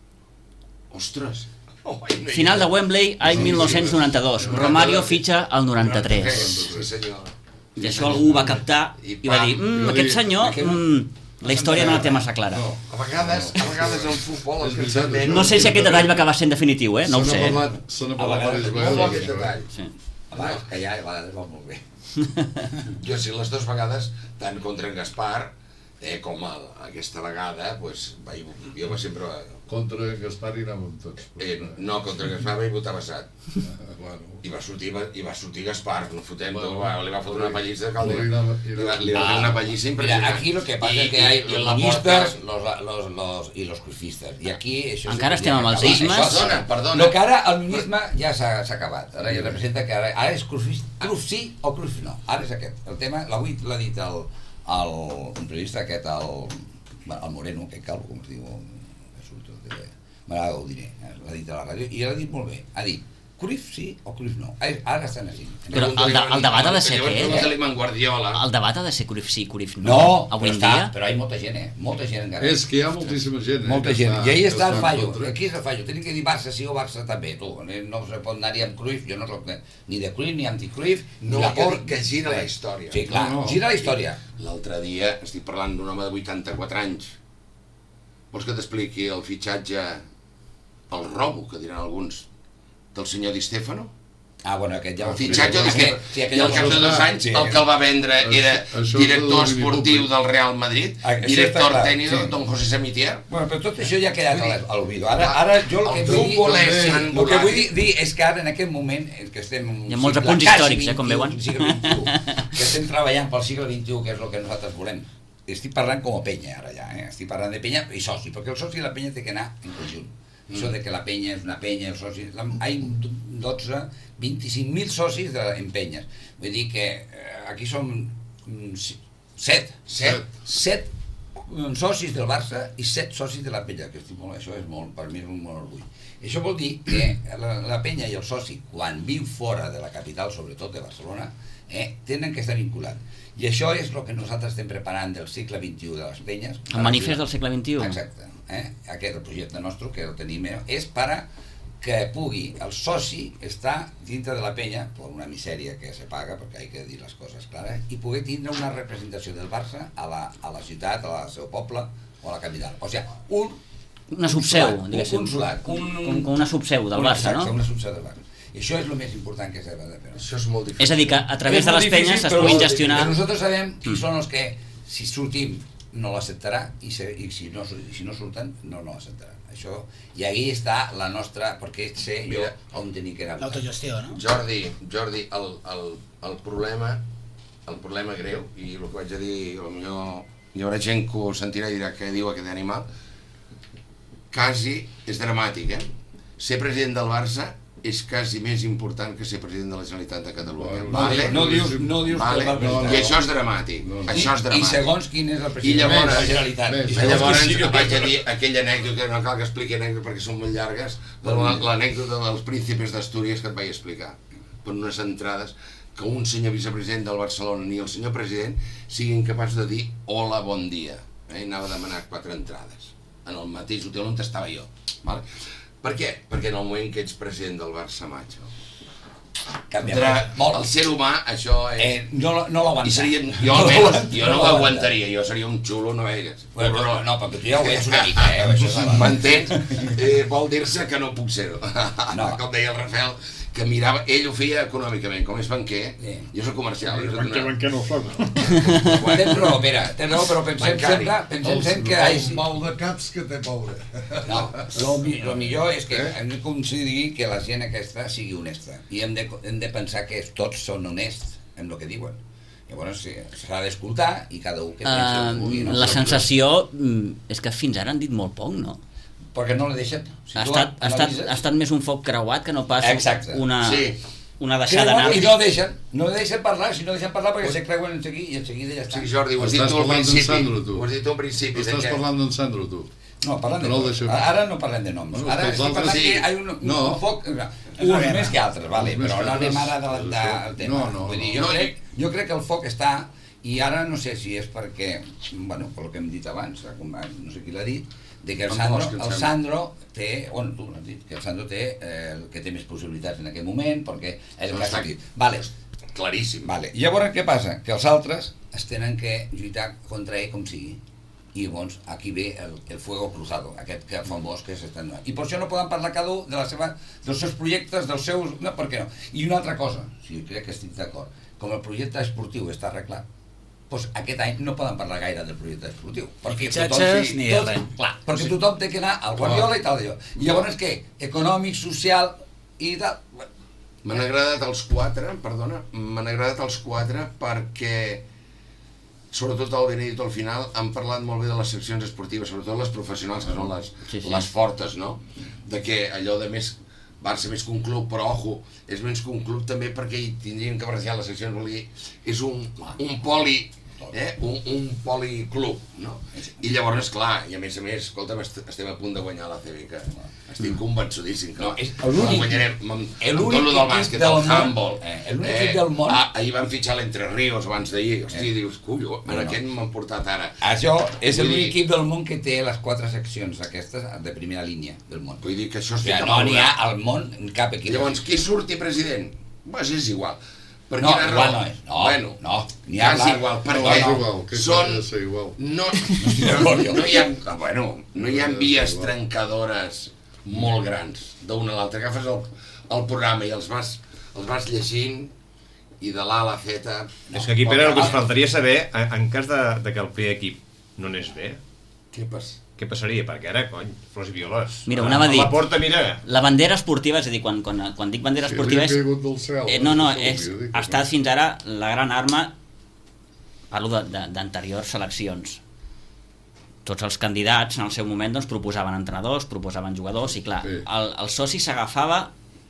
Ostres. Oh, no hi Final de ha- Wembley, any mil nou-cents noranta-dos. Romario fitxa al noranta-tres. Sí, senyor. I això algú va captar i va dir, mm, aquest senyor, mm, la història no la té massa clara. No. A vegades, a vegades el futbol... És el veritat, pensament- No sé si aquest detall va acabar sent definitiu, eh? No ho Se sé. n'ha eh? parlat, se n'ha A parlat vegades, diverses molt bo vegades. aquest això, eh? detall. Sí. A vegades callar, a vegades va molt bé. Jo sí, les dues vegades, tant contra en Gaspar eh, com a, aquesta vegada, pues, va, jo va sempre... Contra Gaspari anàvem tots. Eh, no, contra Gaspar vaig votar Bassat. Ah, bueno. I va sortir, i va sortir Gaspar, no fotem, Bueno, va, li va fotre una pallissa de calde. Li anava- Li va, li va fer una pallissa Mira, impressionant. aquí lo que pasa I- es que hay i los la niñistas porta- los, los, los, y los crucistas. I aquí això Encara s'hauria estem amb els d'acabar. ismes. Això- Perdona, perdona. Lo que ara el niñisme ja s'ha s'ha acabat. Ara ja representa que ara, ara és cruz, cruz sí o cruz no. Ara és aquest. El tema, l'avui l'ha dit el, el, un periodista aquest, el, el Moreno, aquest calvo, com es diu, que surt de... M'agrada ho diré, l'ha dit a la ràdio, i l'ha dit molt bé. Ha dit, Cruyff sí o Cruyff no. Ara estan així. Però el, de, el debat ha de ser què? Pregunta-li a Guardiola. El debat ha de ser Cruyff sí, Cruyff no. No, avui però, en està, dia. però hi ha molta gent, eh? Molta gent encara. És que hi ha moltíssima gent. Eh, Molta que gent. està- I ahí que està el en fallo. contra. Aquí és el fallo. Tenim que dir Barça sí o Barça també, tu. No se pot anar-hi amb Cruyff, jo no soc ni de Cruyff ni anti-Cruyff. No, ni la que- por... que gira la història. Sí, clar, No, no. gira la història. L'altre dia estic parlant d'un home de vuitanta-quatre anys. Vols que t'expliqui el fitxatge, el robo, que diran alguns, del senyor Di Stefano? Ah, bueno, aquest ja El ho fitxatge explico. Di Stefano. Sí, I aquell al cap de dos anys sí. el que el va vendre era Això- això director és de domini esportiu públic. del Real Madrid, Ah, això director està clar, tècnic sí. don José Samitier. Bueno, però tot això ja ha quedat Vull dir, a l'olvido. Ara, ara jo el que el vull dir... futbol és el Sant que Volàtil. vull dir, dir és que ara, en aquest moment, en què estem... en un Hi ha molts segle apunts quasi històrics, eh, com vint i u, veuen. un segle vint i u, que estem treballant pel segle vint i u, que és el que nosaltres volem. Estic parlant com a penya, ara ja, eh? Estic parlant de penya i soci, perquè el soci i la penya té que anar en conjunt. Mm. Això de que la penya és una penya, el soci... La, hi ha dotze, vint-i-cinc mil socis de, en penyes. Vull dir que eh, aquí som mm, set, set, set mm, socis del Barça i set socis de la penya, que estic molt, això és molt, per mi és un molt orgull. Això vol dir que la, la penya i el soci, quan viu fora de la capital, sobretot de Barcelona, eh, tenen que estar vinculats. I això és el que nosaltres estem preparant del segle vint i u de les penyes. El manifest del segle vint i u. Exacte. Eh? Aquest el projecte nostre, que el tenim, eh, és per a que pugui el soci estar dintre de la penya, per una misèria que se paga, perquè hi ha que dir les coses clares, i poder tindre una representació del Barça a la, a la ciutat, al seu poble o a la capital. O sigui, un Una subseu, consulat, diguéssim. un consulat, un, Com, com una subseu del un- Barça, exacte, no? una subseu del Barça. I això és el més important que s'ha de fer. Això és molt difícil. És a dir, que a través És de molt les difícil, penyes es però puguin molt gestionar... difícil. Nosaltres sabem qui són els que, si sortim, no l'acceptarà, i, se, i si, no, si no surten, no no l'acceptaran. Això, i ahí està la nostra, perquè sé jo Mira, on tenim que anar. L'autogestió, no? Jordi, Jordi, el, el, el problema, el problema greu, i el que vaig a dir, potser hi haurà gent que ho sentirà i dirà què diu aquest animal, quasi és dramàtic, eh? Ser president del Barça és quasi més important que ser president de la Generalitat de Catalunya. Bueno, Vale? No dius, no dius Vale? que el I això és dramàtic, No. això és I, I dramàtic. segons quin és el I president llavors, de la Generalitat. més, I I segons llavors qui sigui el vaig a president. dir aquella anècdota, no cal que expliqui anècdotes perquè són molt llargues, de la- l'anècdota dels príncipes d'Astúries que et vaig explicar, per unes entrades, que un senyor vicepresident del Barcelona ni el senyor president siguin capaços de dir hola, bon dia. Eh? Anava a demanar quatre entrades, en el mateix hotel on estava jo. Vale? Per què? Perquè en el moment que ets president del Barça, macho, Canvia Entre molt. el ser humà, això és... Eh, no no l'aguanta. I seria, jo almenys, jo no ho aguantaria, jo seria un xulo, no veigues. Bueno, no, no, perquè tu ja ho ets una mica, eh? Això és la- M'entens? Eh, vol dir-se que no puc ser-ho. No. Com deia el Rafael, que mirava, ell ho feia econòmicament, com és banquer, Sí. jo soc comercial. Jo soc Banquer, una... banquer no ho soc. Tens raó, Pere, tens raó, però pensem Bancari. sempre, pensem Els, sempre que... els Ai, mal de caps que té, pobre. no, el, mi- el millor és que Eh? hem de aconseguir que la gent aquesta sigui honesta i hem de, hem de pensar que tots són honests en el que diuen. Llavors sí, s'ha d'escoltar i cada un que pensi el que vulgui. Uh, No? la sensació mm, és que fins ara han dit molt poc, no? Perquè no la deixen. Si Ha tu estat, ha, estat, analitzes- ha estat més un foc creuat que no pas Exacte. una, Sí. una deixada Creuen anar. i no deixen, no deixen parlar, si no deixen parlar perquè se creuen en seguir i en seguida ja està. Sí, Jordi, ho has dit Estàs tu al parlant d'en principi. Sandro, tu. Ho has dit tu al principi. de Estàs que- parlant d'en Sandro, tu. No, parlant de No el noms. deixem. Ara no parlem de noms. Bueno, Ara els estic altres parlant sí. que hi ha un, un, No. un foc, uns més que altres, vale, Uns més però que no anem altres. ara a adelantar el tema. No, no, Vull dir, no. jo, No, crec, jo crec que el foc està, i ara no sé si és perquè, bueno, pel que hem dit abans, no sé qui l'ha dit, de que el Amb Sandro, Bosch, em el sembla. Sandro té, bueno, tu l'has dit, que el Sandro té, eh, el que té més possibilitats en aquest moment, perquè és el No que ha està- sortit. Vale, Claríssim. vale. I llavors què passa? Que els altres es tenen que lluitar contra ell com sigui. I llavors aquí ve el, el fuego cruzado, aquest que famós que s'està donant. I per això no poden parlar cada un de la seva, dels seus projectes, dels seus... No, per què no? I una altra cosa, si crec que estic d'acord, com el projecte esportiu està arreglat, doncs aquest any no poden parlar gaire del projecte esportiu. Ni fitxatges ni tot, res. Clar, perquè tothom té que anar al Guardiola i tal d'allò. I llavors què? Econòmic, social i tal... M'han agradat els quatre, perdona, m'han agradat els quatre perquè, sobretot el Benedito al final, han parlat molt bé de les seccions esportives, sobretot les professionals, que són les, sí, sí. les fortes, no? De que allò de més, Barça més que un club, però ojo, és menys que un club també perquè hi tindrien que barrejar les seccions, vol dir, és un, un poli, eh? un, un policlub, no? I llavors, esclar, i a més a més, escolta'm, est estem a punt de guanyar la C B, que estic convençudíssim que No, és la l'únic- guanyarem amb, amb l'únic tot lo del equip bàsquet, del el món- handball. eh, l'únic equip del món- Ah, ahir van fitxar l'Entre Ríos abans d'ahir, hosti, Eh. dius, cullo, en Bueno. aquest m'han portat ara. Això és Vull l'únic dir- equip del món que té les quatre seccions aquestes de primera línia del món. Vull dir que això O sigui, estic no n'hi ha valorat. al món cap equip. Llavors, qui surti president? Pues és igual. Per No, quina igual raó? no és. No, bueno, no, n'hi ha és la- igual, no, perquè és igual, que són... ha de ser igual. No, d'acord, jo. no hi ha, bueno, no hi ha No, vies és igual. trencadores molt grans d'una a l'altra. Agafes el, el programa i els vas, els vas llegint i de l'A a la Z... És que aquí, Pere, el que ens faltaria saber, en, en cas de, de que el primer equip no anés bé, Què passa? què passaria? Perquè ara, cony, flors i violes. Mira, ho A- anava a a dir. la porta, mira. La bandera esportiva, és a dir, quan, quan, quan dic bandera Sí, esportiva li ha és... caigut del cel, Eh, eh? no, no, Això és, volia dir que ha estat no. fins ara la gran arma, parlo de- de- d'anteriors seleccions. Tots els candidats en el seu moment doncs, proposaven entrenadors, proposaven jugadors, i clar, Sí. el, el soci s'agafava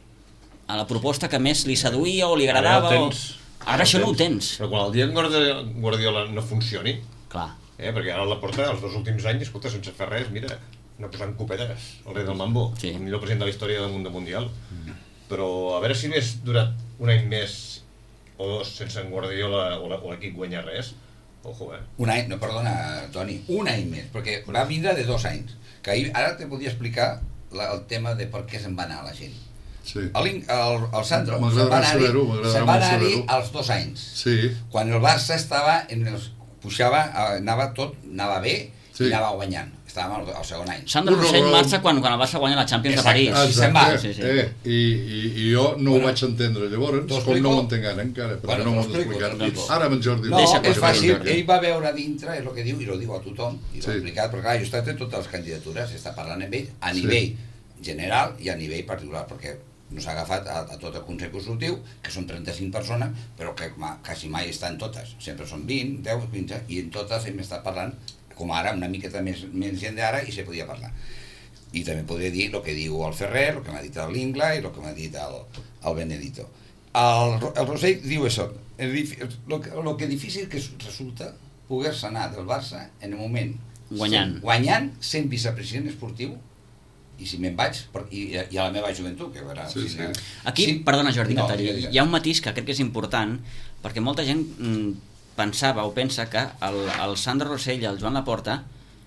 a la proposta que més li seduïa o li Ara agradava. el o... tens. Ara això no ho tens. Però quan el dia en Guardiola, Guardiola no funcioni, Clar. eh, perquè ara la porta, els dos últims anys, escolta, sense fer res, mira, anar posant copetes, el rei del mambo, Sí. el millor president de la història del món mundial. Però a veure si hagués durat un any més o dos sense en Guardiola o la- o l'equip guanyar res, ojo, eh? Un any, no, perdona, Toni, un any més, perquè va vindre de dos anys. Que ahir, ara te podia explicar la, el tema de per què se'n va anar la gent. Sí. El, el, el Sandro M'agradarà se'n va anar-hi saber-ho, m'agradarà se'n va molt anar-hi saber-ho. als dos anys. Sí, Quan el Barça estava en els, pujava, eh, anava tot, anava bé Sí. i anava guanyant. Estàvem al, al segon any. Sandro Una Rossell raó- marxa quan, quan el Barça guanya la Champions Exacte. de París. Sí, se'n va. Sí, sí. eh, i, i, i jo no Bueno, ho vaig entendre llavors, t'ho com explico? no ho entenc ara encara, perquè Bueno, no t'ho m'ho has explico, explicat. t'ho explico. Ara amb en Jordi... No, Deixa és que fàcil, expliqui. ell va veure dintre, és el que diu, i ho diu a tothom, i l'ho Sí. ha explicat, perquè clar, jo he estat en totes les candidatures, està parlant amb ell a Sí. nivell general i a nivell particular, perquè no s'ha agafat a, a tot el Consell Consultiu, que són trenta-cinc persones, però que ma, quasi mai estan totes, sempre són vint, deu, quinze, i en totes hem estat parlant, com ara, una miqueta més, més gent d'ara, i se podia parlar. I també podria dir el que diu el Ferrer, el que m'ha dit l'Ingla i el que m'ha dit el, el Benedito. El, Ro- el Rosell diu això, el, lo, que, lo que difícil que resulta poder-se anar del Barça en el moment Guanyant. sent, guanyant, sent vicepresident esportiu, i si me'n vaig, per, i, i a la meva joventut, que era... Sí, sí. Aquí, Sí, perdona Jordi, no, que t'ha ja, ja. hi ha un matís que crec que és important, perquè molta gent mm, pensava o pensa que el, el Sandro Rossell i el Joan Laporta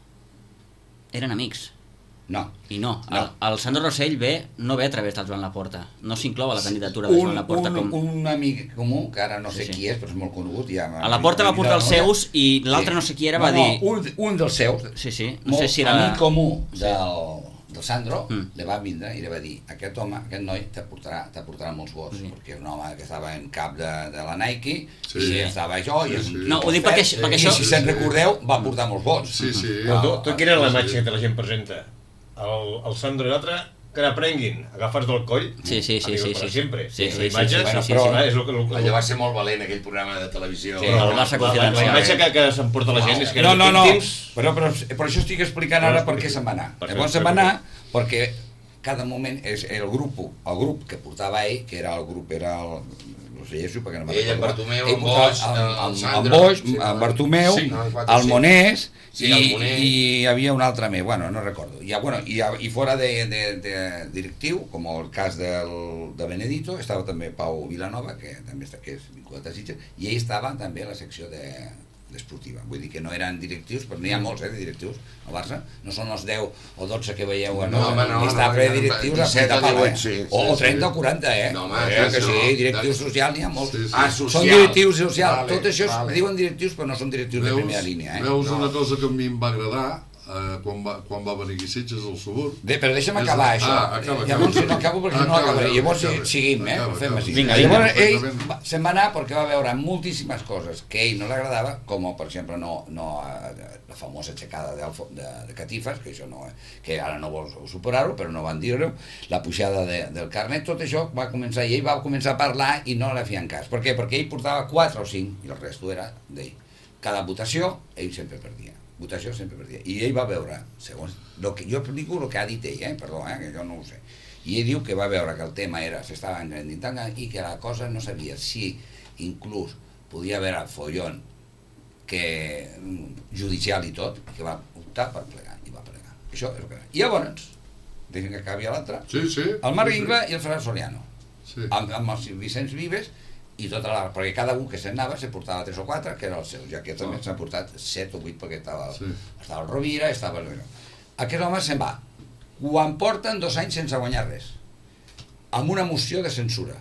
eren amics. No. I no, No. El, el Sandro Rossell ve, no ve a través del Joan Laporta, no s'inclou a la candidatura de Un, Joan Laporta un, com... un amic comú, que ara no sé Sí, sí. qui és, però és molt conegut. Ja, A Laporta va portar els seus i l'altre no sé qui era, va no, dir... No, un, un dels seus, Sí, sí, no molt sé si era... amic comú del, del Sandro, Mm. li va vindre i li va dir: aquest home, aquest noi t'aportarà t'aportarà molts vots, Sí. perquè és un home que estava en cap de, de la Nike, Sí. i estava jo, i Sí, és un sí. No, ho dic perquè, Sí. perquè i això... si se'n recordeu, va portar molts vots. Sí, sí. Però tu, tu quina era la sí. imatge que la gent presenta? El, el Sandro i l'altre que n'aprenguin, agafats del coll, Sí, sí, sí, amigos sí, para sí. siempre. Sí, sí, la imatge, sí, sí, sí, sí, però sí. és el que... El, Allò va ser molt valent, aquell programa de televisió. Sí, el Barça la, la, la confidencial. imatge que, que s'emporta la gent és que No, no, no, íntims. però, però, però això estic explicant ara per què se'n va anar. Per Llavors fer- se'n va anar perquè cada moment és el grup, el grup que portava ell, que era el grup, era el... no sé, això perquè no me'n Ell, en recordo. Bartomeu, Ell en portava Boix, el- el el- el Sandro, Boix, sí, el no, Bartomeu, cinc, no, quatre, el cinc. Monés, Sí, i, el Moner. i hi havia un altre més, bueno, no recordo. I, bueno, i, i fora de, de, de directiu, com el cas del, de Benedito, estava també Pau Vilanova, que també està, que és vinculat a Sitges, i ell estava també a la secció de d'esportiva. Vull dir que no eren directius, però n'hi ha molts, eh, de directius al Barça. No són els deu o dotze que veieu, no, No, home, no, està no, ple no, de directius a disset punta o pala, divuit, eh? sí, o, sí, o trenta sí. o quaranta, eh? No, home, eh, que no, sí, no. directiu social n'hi ha molts. Sí, sí. Ah, Són social. directius social. Vale, Tot això vale. es diuen directius, però no són directius de primera línia, eh? Veus No. una cosa que a mi em va agradar, eh, quan, va, quan va venir aquí Sitges al Subur... De, però deixa'm acabar, És... això. Ah, acaba, Llavors, acaba. no acabo perquè Ah, no acaba, acabaré. acaba, Llavors, acaba. seguim, eh? Acaba, Fem acaba. així. Vinga, Llavors, vinga. ell va- se'n va anar perquè va veure moltíssimes coses que a ell no li agradava, com, per exemple, no, no, eh, la famosa aixecada de, de, de catifes, que això no, que ara no vol superar-ho, però no van dir-ho, la pujada de, del carnet, tot això va començar, i ell va començar a parlar i no li feien cas. Per què? Perquè ell portava quatre o cinc, i el resto era d'ell. Cada votació, ell sempre perdia. Votació sempre perdia. I ell va veure, segons... Lo que, jo dic el que ha dit ell, eh? Perdó, eh? Que jo no ho sé. I ell diu que va veure que el tema era, s'estava engrandint i que la cosa no sabia si inclús podia haver el follon que, judicial i tot, que va optar per plegar, i va plegar. Això és el que... I llavors, deixem que acabi l'altre, Sí, sí. el Marc sí, Ingla i el Ferran Soriano, Sí. amb, amb els Vicenç Vives, i tota la... perquè cada un que se'n anava se portava tres o quatre, que era el seu, ja que també s'han portat set o vuit, perquè estava, Sí. estava el Rovira, estava el... Aquest home se'n va, quan porten dos anys sense guanyar res, amb una moció de censura.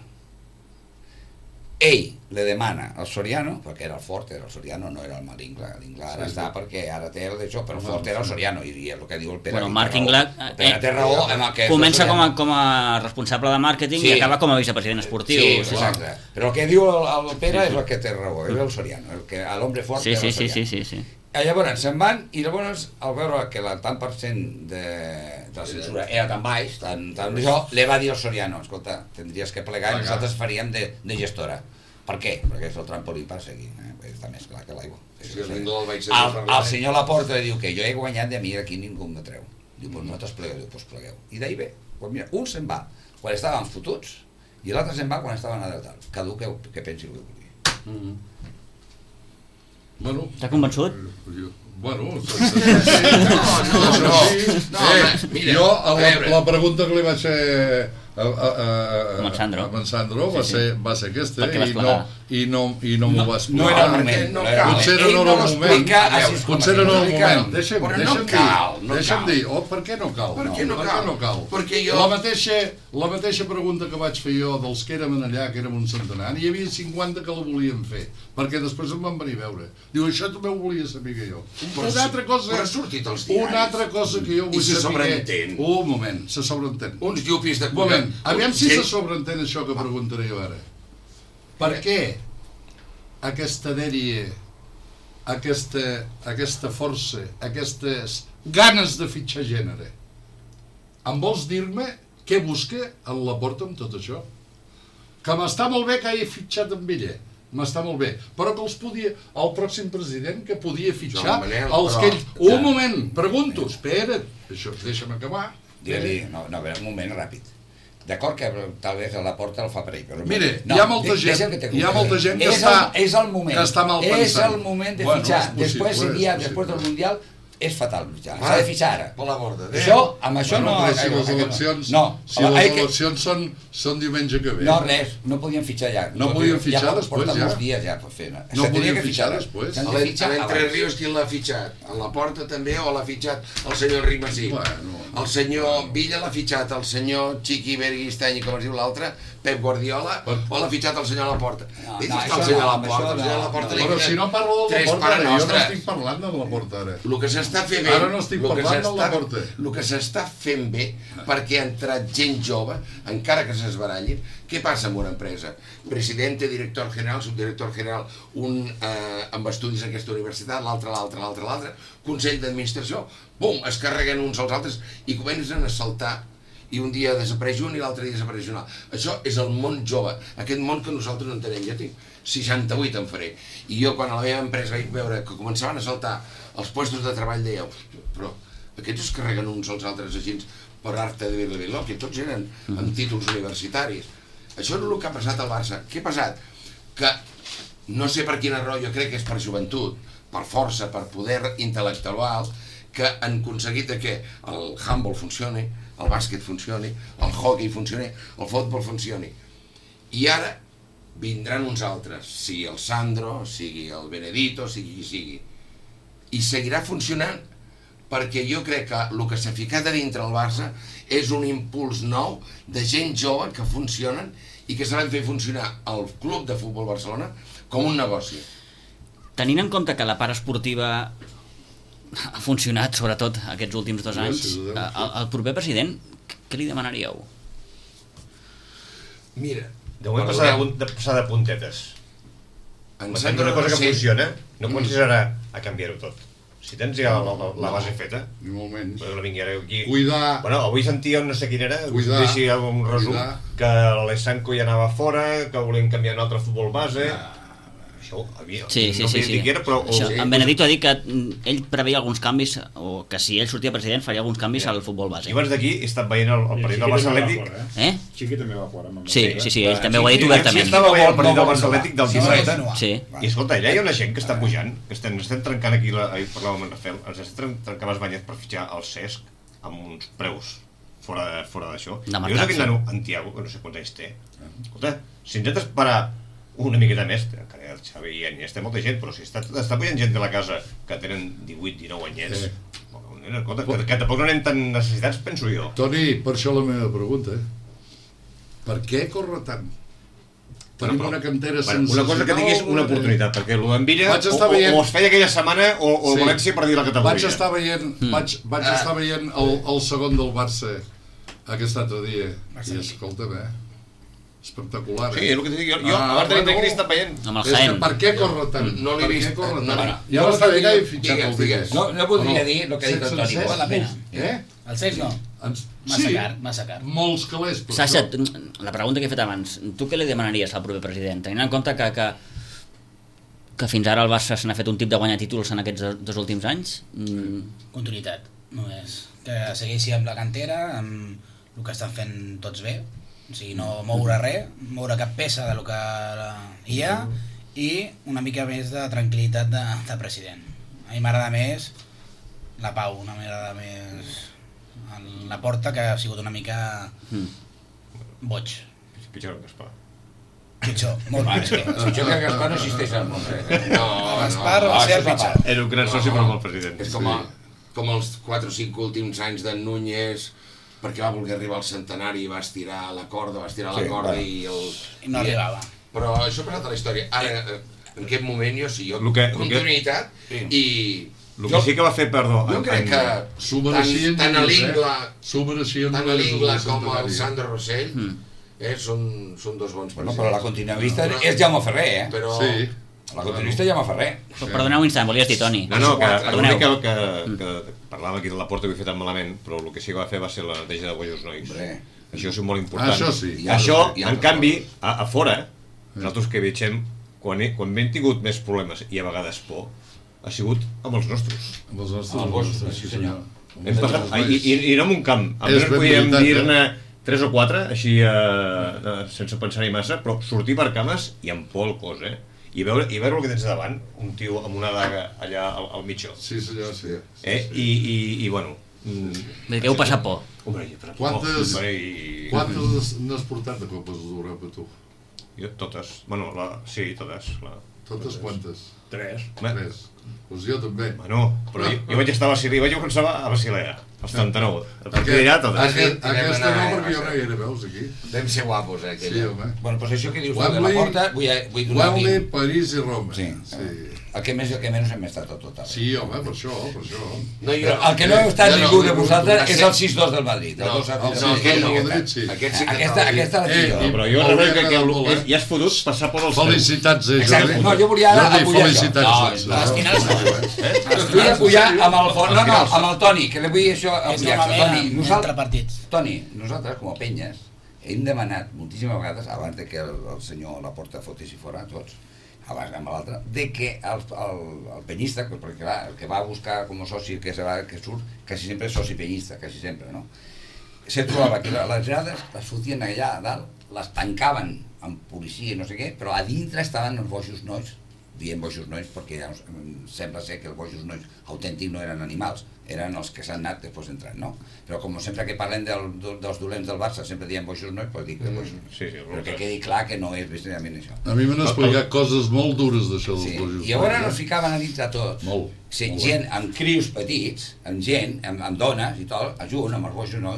Ell le demana al Soriano, perquè era el fort, era el Soriano, no era el Malingla, l'Ingla ara Sí, està sí. perquè ara té el d'això, però el Home, fort era el sí. Soriano, i, i és el que diu el Pere. Bueno, i té Marc raó. Ingla, El Pere eh, té raó, amb que és el comença com a, Soriano. com a responsable de màrqueting Sí. i acaba com a vicepresident esportiu. Sí, O sigui, exacte. Però el que diu el, el Pere és el que té raó, és el Soriano, el que a l'home fort Sí, era sí, el sí, Soriano. sí, sí, sí. I llavors se'n van, i llavors al veure que el tant per cent de, de la censura era tan baix, tan, tan això, li va dir al Soriano, escolta, tindries que plegar i Plegar. nosaltres faríem de, de gestora. Per què? Perquè és el trampolí per seguir, eh? Està més clar que l'aigua. Sí, el Ringo el vaig sentir El, parlar. el senyor Laporta diu que jo he guanyat de mi aquí ningú em treu. Diu, doncs nosaltres plegueu, diu, doncs plegueu. I d'ahir ve, pues mira, un se'n va quan estaven fotuts i l'altre se'n va quan estaven a dalt. Cada un que, que pensi el que vulgui. Mhm. Bueno... T'ha convençut? Jo, bueno, sí, sí, sí. No, no, no. Sí. No, eh, home, mira, jo, a la, veure. la pregunta que li vaig fer a, a, a, a, Amb en Sandro. a en Sandro va, Sí, sí. ser, va ser aquesta, Per què vas i no, plegar? i no, i no m'ho va explicar. No era el perquè moment. no no era el cal. moment. Potser Ell no era el moment. l'explica A a veure, sis Potser no era el Explica. moment. Deixa'm, Però no deixa'm cal, dir, no deixa'm cal. dir, oh, per què no cal? Per què no per cal? Què no cal? Perquè jo- La mateixa, la mateixa pregunta que vaig fer jo dels que érem allà, que érem un centenar, hi havia cinquanta que la volien fer, perquè després em van venir a veure. Diu, això també ho volia saber jo. Però Una altra cosa... però ha sortit als diaris. Una altra cosa que jo I vull se saber... sobreentén. Un moment, se sobreentén. Uns llupis de Un moment, aviam si se Gent- sobreentén això que preguntaré jo ara. Per què aquesta dèria, aquesta, aquesta força, aquestes ganes de fitxar gènere? Em vols dir-me què busca en Laporta amb tot això? Que m'està molt bé que hagi fitxat amb ella, m'està molt bé, però que els podia, el pròxim president que podia fitxar Joan Manel, els però- que ell... Un moment, pregunto, espera't, això, deixa'm acabar. Digue-li, no, no, a veure, un moment, ràpid. D'acord que tal vegada a la porta el fa per ell, però... Mire, no, hi ha molta de- gent- deixa'm que te hi ha molta gent que és està- el, és el moment, que està mal és pensant. el moment de Bueno, fitxar. és possible, Després, és seria, possible. després del Mundial, és fatal fitxar. Ah, S'ha de fitxar ara. per la borda, eh? Això, amb això Bueno, no... però si aigua, les aigua, eleccions, no. si Home, les hay que- eleccions són, són diumenge que ve. No, res, no podien fitxar ja. No podien fitxar ja després, porten ja? molts dies ja per fer. No Se tenia podien que fitxar ara. després? S'han A de l'en- fitxar a l'Entre abans. Rius qui l'ha fitxat? A la Porta també o l'ha fitxat el senyor Rimasí? Bueno. El senyor Villa l'ha fitxat el senyor Chiqui Berguistany, com es diu l'altre, Pep Guardiola, Per- o l'ha fitxat el senyor Laporta? No, Dit no, està això el senyor no, amb Laporta, això el senyor no, Laporta no. li Però queda si no parlo de tres la porta, pares ara, jo no nostres. estic parlant de la porta ara. El que s'està fent bé... Ara no estic el que parlant de s'està- Laporta. El que s'està fent bé perquè ha entrat gent jove, encara que s'esbarallin. Què passa amb una empresa? Presidente, director general, subdirector general, un eh, amb estudis a aquesta universitat, l'altre, l'altre, l'altre, l'altre, consell d'administració, bum, es carreguen uns als altres i comencen a saltar i un dia desapareix un i l'altre dia desapareix un altre. Això és el món jove, aquest món que nosaltres no entenem. Jo tinc seixanta-vuit en faré, i jo quan a la meva empresa vaig veure que començaven a saltar els puestos de treball deia, però aquests es carreguen uns als altres així per arte de Bilbao, que tots eren amb títols universitaris. Això és el que ha passat al Barça. Què ha passat? Que no sé per quina raó, jo crec que és per joventut, per força, per poder intel·lectual, que han aconseguit que el handball funcioni, el bàsquet funcioni, el hockey funcioni, el futbol funcioni. I ara vindran uns altres, sigui el Sandro, sigui el Benedito, sigui qui sigui. I seguirà funcionant, perquè jo crec que el que s'ha ficat a dintre el Barça és un impuls nou de gent jove que funcionen i que saben fer funcionar el Club de Futbol Barcelona com un negoci. Tenint en compte que la part esportiva ha funcionat, sobretot aquests últims dos anys. Gràcies a Déu. El, el proper president, què li demanaríeu? Mira, De moment passar de, punt- de, passar de puntetes. en Quan tens Sandro una cosa que Rossell, funciona, no comencis ara a canviar-ho tot. Si tens ja la, la, la base feta, Ni molt menys. però no vingui ara aquí... Cuidar. Bueno, avui sentia, no sé quin era, Cuidar. deixi un resum, Cuidar. que l'Alessanco ja anava fora, que volien canviar un altre futbol base... Això, a mi, Sí, sí, no sí, podien sí. dir qui era, però... Això, o- en Benedicto ha dit que mm, ell preveia alguns canvis, o que si ell sortia president faria alguns canvis al futbol base. I abans d'aquí he estat veient el, el partit del Barça Atlètic... Eh? Xiqui també va fora. amb el Sí, Madrid, sí, eh? sí, ell també ho ha dit Sí, obertament. estava veient el partit del No vol Barça Atlètic del Sí, no, dissabte. no. Sí. I escolta, allà hi ha una gent que està pujant, que estem, estem trencant aquí, la, ahir parlàvem amb Rafael, ens estem tren- trencant les banyes per fitxar el Cesc amb uns preus fora de- fora d'això. De I mercat, veus aquell sí. nano, en Tiago, que no sé quants anys té. Escolta, si ens hem d'esperar una miqueta més, encara el Xavi i Iniesta, molta gent, però si està, està pujant gent de la casa que tenen divuit dinou anyets, Sí. escolta, que, que tampoc no anem tan necessitats, penso jo. Toni, per això la meva pregunta, eh? Per què corre tant? Tenim Bueno, però- una cantera Bueno, sensacional. una cosa que tinguis una oportunitat, perquè el d'Envilla Vaig o, estar o, veient- o es feia aquella setmana o, o Sí. el València perdia la categoria. Vaig estar veient, Mm. vaig, vaig Ah. estar veient el, el segon del Barça aquest altre dia. I escolta'm, eh? Espectacular, eh? Sí, és el que t'he dit jo. Jo Ah, abans de venir bueno. aquí estat veient. Amb el És que Jaén. per què corre tant? No l'he Per vist, què corre no tant? l'he- Ja no l'està l'he bé que he vist. fitxat Digues, el Vigas. digues. No, no voldria O no? dir el que ha dit el Set Toni. sencers. Val la pena. Eh? El Cesc no. Ens... Massa car, massa car. Molts calés, però Sasha, això- la pregunta que he fet abans, tu què li demanaries al proper president? Tenint en compte que, que, que fins ara el Barça se n'ha fet un tip de guanyar títols en aquests dos- dos últims anys? Mm, Continuïtat, només. Que segueixi amb la cantera, amb el que estan fent tots bé. O sigui, no moure res, moure cap peça de lo que hi ha i una mica més de tranquil·litat de, de president. A mi m'agrada més la pau, una m'agrada més el- la porta, que ha sigut una mica mm. boig. Pitjor que Gaspar. Pitjor, molt pitjor. Pitjor que Gaspar no existeix al món. eh? No, Gaspar no. va ser això el és la pitjor. part. Era un gran soci, No. però amb el president. És com, a, com els quatre o cinc últims anys d'en Núñez, perquè va voler arribar al centenari i va estirar la corda, va estirar Sí, la corda bueno. i el... I no arribava. Però això ha passat a la història. Ara, eh, en aquest moment, jo sí, jo Lo que- lo que- continuïtat Sí. i... El que sí que va fer, perdó... Jo en- crec en- que S'ho mereixien tant, tant a només, eh? l'Ingla S'ho mereixien tant a només l'Ingla el com el centenari. Sandro Rossell Mm. eh, són, són dos bons Bueno, presidents. però la continuista No, és Jaume Ferrer, eh? Però... Sí. La continuista és Jaume Ferrer. Però perdoneu un instant, volies dir, Toni. No, no, que, Perdoneu. que, que, que parlàvem aquí de la porta, ho he fet tan malament, però el que sí que va fer va ser la neteja de bojos nois. Hombre. Això és molt important. Ah, això sí. I altres- Això, i en altres canvi, coses. a, a fora, nosaltres que viatgem, quan, he, quan hem tingut més problemes i a vegades por, ha sigut amb els nostres. Amb els nostres Amb els boscos, boscos, sí sí, senyor. senyor. Hem passat, i, i, i no en un camp, a És més ben podíem veritat, dir-ne tres o quatre, així eh, eh, sense pensar-hi massa, però sortir per cames i amb por al cos, eh? I veure, i veure el que tens davant, un tio amb una daga allà al, al mitjó. Sí, senyor, sí. Eh? I, i, i bueno... Mm, Vull dir que heu passat por. Hombre, però Quantes- Hombre, i... Quantes n'has portat de copes d'Europa, tu? Jo, totes. Bueno, la, sí, totes. La... Totes quantes? Tres. Bueno, Tres. Doncs jo també. bueno, però jo, jo vaig estar a Basilea, vaig començar a Basilea, als setanta-nou. A partir Aquest- d'allà, totes. aquest- Anem Aquesta anar, no, eh, perquè jo no massa. hi era, veus, aquí? Vam ser guapos, eh, Sí, aquella. home. Bueno, doncs això que dius tu de la Wembley- porta, vull, vull donar-li... Wembley, París i Roma. Sí. sí. El que més i el que menys hem estat a tot. Sí, home, per això, per això. No, jo, Però el que no heu estat jo ningú de va vosaltres ser- és el sis dos del Madrid. El No, dos a- no, el no, sis aquell del no. Madrid, sí. Aquest sí que Aquesta, no. aquesta la tinc Eh, jo. i- Però jo Molt recordo bé, que Nadal, el, eh? ja has fotut passar por als Felicitats, eh, Exacte. Jordi? No, jo volia ara Jordi, apujar felicitats. això. doncs. No, les finals no. Es vull apujar amb el, no, no, amb el Toni, que li vull això És apujar. Toni, normalment entre nosaltres, partits. Toni, nosaltres, com a penyes, hem demanat moltíssimes vegades, abans de que el, el senyor Laporta fotessi fora tots, abans amb l'altre, de que el, el, el penyista, perquè clar, el que va a buscar com a soci, que, se va, que surt, quasi sempre és soci penyista, quasi sempre, no? Se trobava que les grades les fotien allà a dalt, les tancaven amb policia i no sé què, però a dintre estaven els bojos nois, dient bojos nois perquè ja em sembla ser que els bojos nois autèntics no eren animals, eren els que s'han anat després entrant, no? Però com sempre que parlem del, dels dolents del Barça sempre diem bojos nois, doncs dic que bojos nois. Sí, sí, Però que quedi clar que no és precisament això. A mi m'han explicat coses molt dures d'això dels Sí. bojos. I llavors ens ficaven a dintre tot. Molt. Sí, molt gent amb crios petits, amb gent, amb, amb dones i tot, a junt amb els bojos nois, i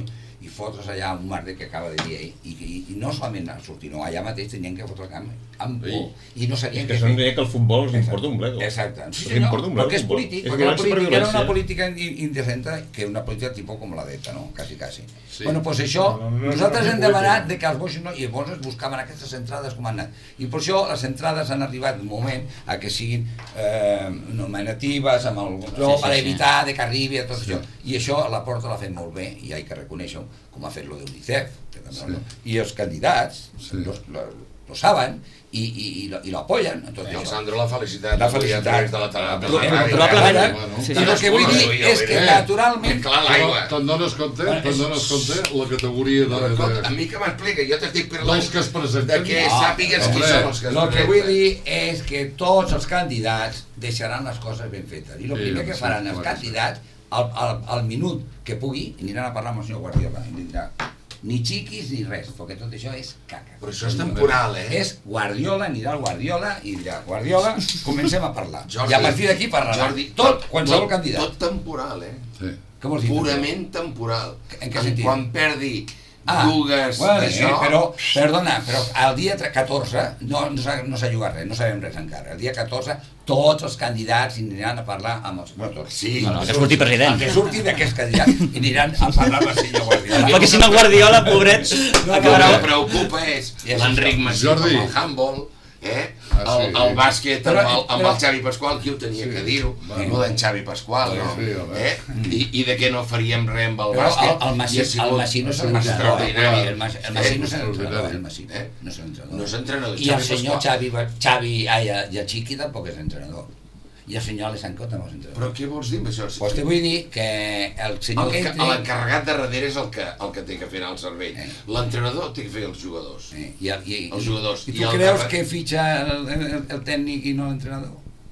i fotre's allà un merder que acaba de dir ell, i, i, i no solament a sortir, no, allà mateix tenien que fotre el camp amb por i no sabien és què que fer. són que el futbol els importa un bledo. Exacte, sí, Els senyor, importa un bledo, perquè és el futbol. polític, És perquè la violència per política era una violència. política in- indecente que una política tipus com la d'Eta, no? Quasi, quasi. Sí. Bueno, doncs això, No, no, no, nosaltres no, no, hem no, demanat no. de que els boixos no, i llavors es buscaven aquestes entrades com han anat. I per això les entrades han arribat un moment a que siguin eh, nominatives, amb el control, Sí, sí, per sí. evitar de que arribi a tot això. I això la Porta l'ha fet molt bé, i hi ha que reconèixer com ha fet lo d'UNICEF, que també Sí. no- i els candidats Sí. lo, lo, lo saben i, i, i, lo, i lo apoyen en tot I el això. Sandro l'ha felicitat L'ha avui a felicitat. través de la tele- de Pro- la ràdio. probablement. Bueno, Sí, I sí. el que vull dir és que Eh, naturalment... Clar, Però l'aigua. te'n dones compte, Bueno, te'n és- dones compte la categoria de, Però, escolta, a de, mi que m'explica, jo t'estic parlant dels que es presenten. de que No, sàpigues qui hombre, són els que es El que vull presenten. dir és que tots els candidats deixaran les coses ben fetes. I el Sí, primer que sí, faran clar els que sí. candidats, al, al, al minut que pugui, aniran a parlar amb el senyor Guardiola. I diran, ni xiquis ni res, perquè tot això és caca. Però això és temporal, eh? És Guardiola, anirà al Guardiola i dirà, Guardiola, comencem a parlar. Jordi, I a partir d'aquí parlarà. Jordi, Tot, qualsevol tot, candidat. Tot temporal, eh? Sí. Què vols dir? Purament temporal. En què sentit? Quan perdi Ah, dues bueno, eh, d'això... però, perdona, però el dia catorze no, no s'ha no s'ha jugat res, no sabem res encara. El dia catorze tots els candidats aniran a parlar amb els... Bueno, tots. Sí, No, no, que surti president. El que surti d'aquests candidats i aniran a parlar amb el senyor Guardiola. Perquè si no Guardiola, pobret, No, El que acabarà... em preocupa és I és l'Enric això. Massip amb Jordi. el handball, eh? Ah, sí. el, el bàsquet amb Però- el, amb però- el Xavi Pasqual, qui ho tenia Sí. que dir-ho? Bueno. No d'en Xavi Pasqual, no? Sí, home. Eh? I, I de què no faríem res amb el Però bàsquet? el, el, Massi, I ha sigut- el Massi no és ha sigut l'entrenador. extraordinari. El Massi, el Massi no és l'entrenador. El Massi Eh? no és l'entrenador. No és entrenador. I el Xavi senyor Pasqual. Xavi, Xavi ai, i el Chiqui tampoc és entrenador. I el senyor Alessandro també és entrenador. Però què vols dir amb això? Pues te vull dir que el senyor El que que- entri... L'encarregat de darrere és el que, el que té que fer anar el cervell. Eh. L'entrenador té que fer els jugadors. Eh, i, i, Els jugadors. I I tu el creus terra- que fitxa el, el, el tècnic i no l'entrenador?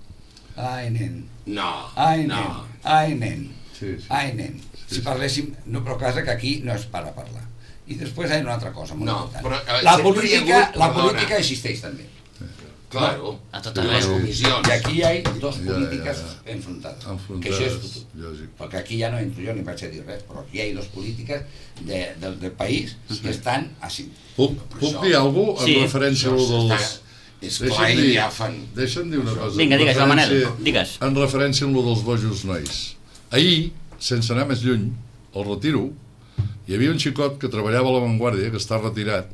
Ai, nen. No, Ai, nen. no. Ai, nen. Sí, sí. Ai, nen. Si parléssim... No, però casa que aquí no és per a parlar. I després hi ha una altra cosa molt No, important. però, eh, la, sempre hi ha política, hagut- la perdona. política existeix també. Claro. A tot I arreu. les comissions. I aquí hi ha dos Ja, ja, polítiques ja. enfrontades. Que Enfrontades, això és fotut. lògic. Perquè aquí ja no entro jo ni vaig a dir res, però aquí hi ha dos polítiques de, del, del país que estan així. Puc, puc dir alguna cosa en Sí. referència a Això lo dels... està- és clar i diàfan. Deixa'm dir una cosa. Vinga, en digues, va, Manel, referència- digues. En referència a lo dels bojos nois. Ahir, sense anar més lluny, al retiro, hi havia un xicot que treballava a La Vanguardia, que està retirat,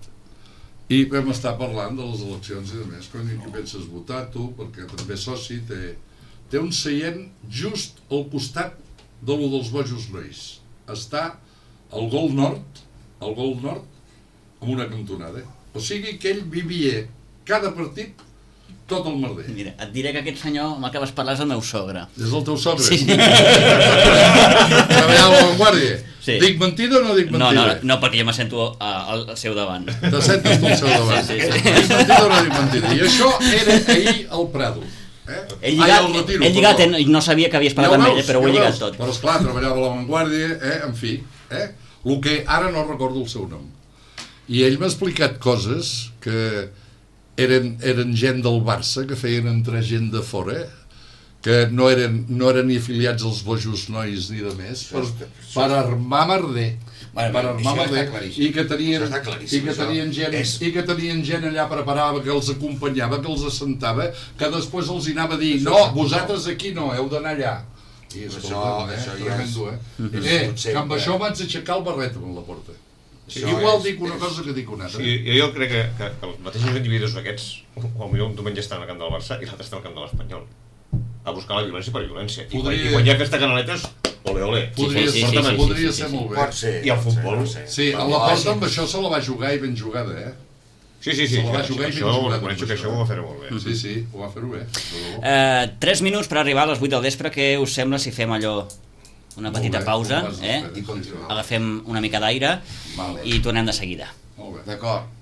i vam estar parlant de les eleccions i de més. Cony, què penses votar, tu? Perquè també soci té, té un seient just al costat de lo dels bojos nois. Està al gol nord, al gol nord, amb una cantonada. O sigui que ell vivia cada partit tot el merder. Mira, et diré que aquest senyor, amb el que vas parlar, és el meu sogre. És el teu sogre? Sí. Treballava a La Vanguardia? Sí. Dic mentida o no dic No, mentida? no, no, perquè jo me sento a- al al seu davant. Te sentes tu al seu davant. Sí, sí, sí. Dic mentida o no dic mentida? I això era ahir al Prado. Eh? He Ai, lligat, al Retiro, he lligat perdó. eh, i no sabia que havies parlat Ja ho amb ell, veus, però ho ja he lligat veus. tot. Però esclar, treballava a La Vanguardia, eh? En fi, eh? El que ara no recordo el seu nom. I ell m'ha explicat coses que eren, eren gent del Barça, que feien entrar gent de fora, que no eren, no eren ni afiliats als bojos nois ni de més, per, per armar merder. Bueno, per això armar està merder. claríssim. I que tenien, Això està claríssim, i que això. tenien gent, És- i que tenien gent allà preparada, que els acompanyava, que els assentava, que després els hi anava a dir, Això no, està- vosaltres aquí no, heu d'anar allà. I Això- escolta, eh, això ja tremendo, eh? és Eh, tot que sempre. amb això vaig aixecar el barret amb la porta. Això Igual és- dic una és- cosa que dic una altra. Sí, jo, jo crec que, que, que els mateixos individus aquests, o potser un diumenge estan al camp del Barça i l'altre està al camp de l'Espanyol, a buscar la violència per violència. I, quan, Podria- I quan hi ha aquesta canaleta és ole, ole. Podria, sí, sí, ser- sí, sí, podria sí, sí, ser sí. molt bé. Pot ser. I el pot ser, futbol? no sé. Sí, a Però la porta lògic. amb això se la va jugar i ben jugada, eh? Sí, sí, sí, Se la va això, jugar i això ben ho jugada, reconeixo que això. això ho va fer molt bé. Sí, sí, ho va fer-ho bé. de debò. Eh, tres minuts per arribar a les vuit del vespre. Què us sembla si fem allò, una Molt petita bé, pausa, molt bé, eh? espera. I continuar. Agafem una mica d'aire Vale. i tornem de seguida. Molt bé. D'acord.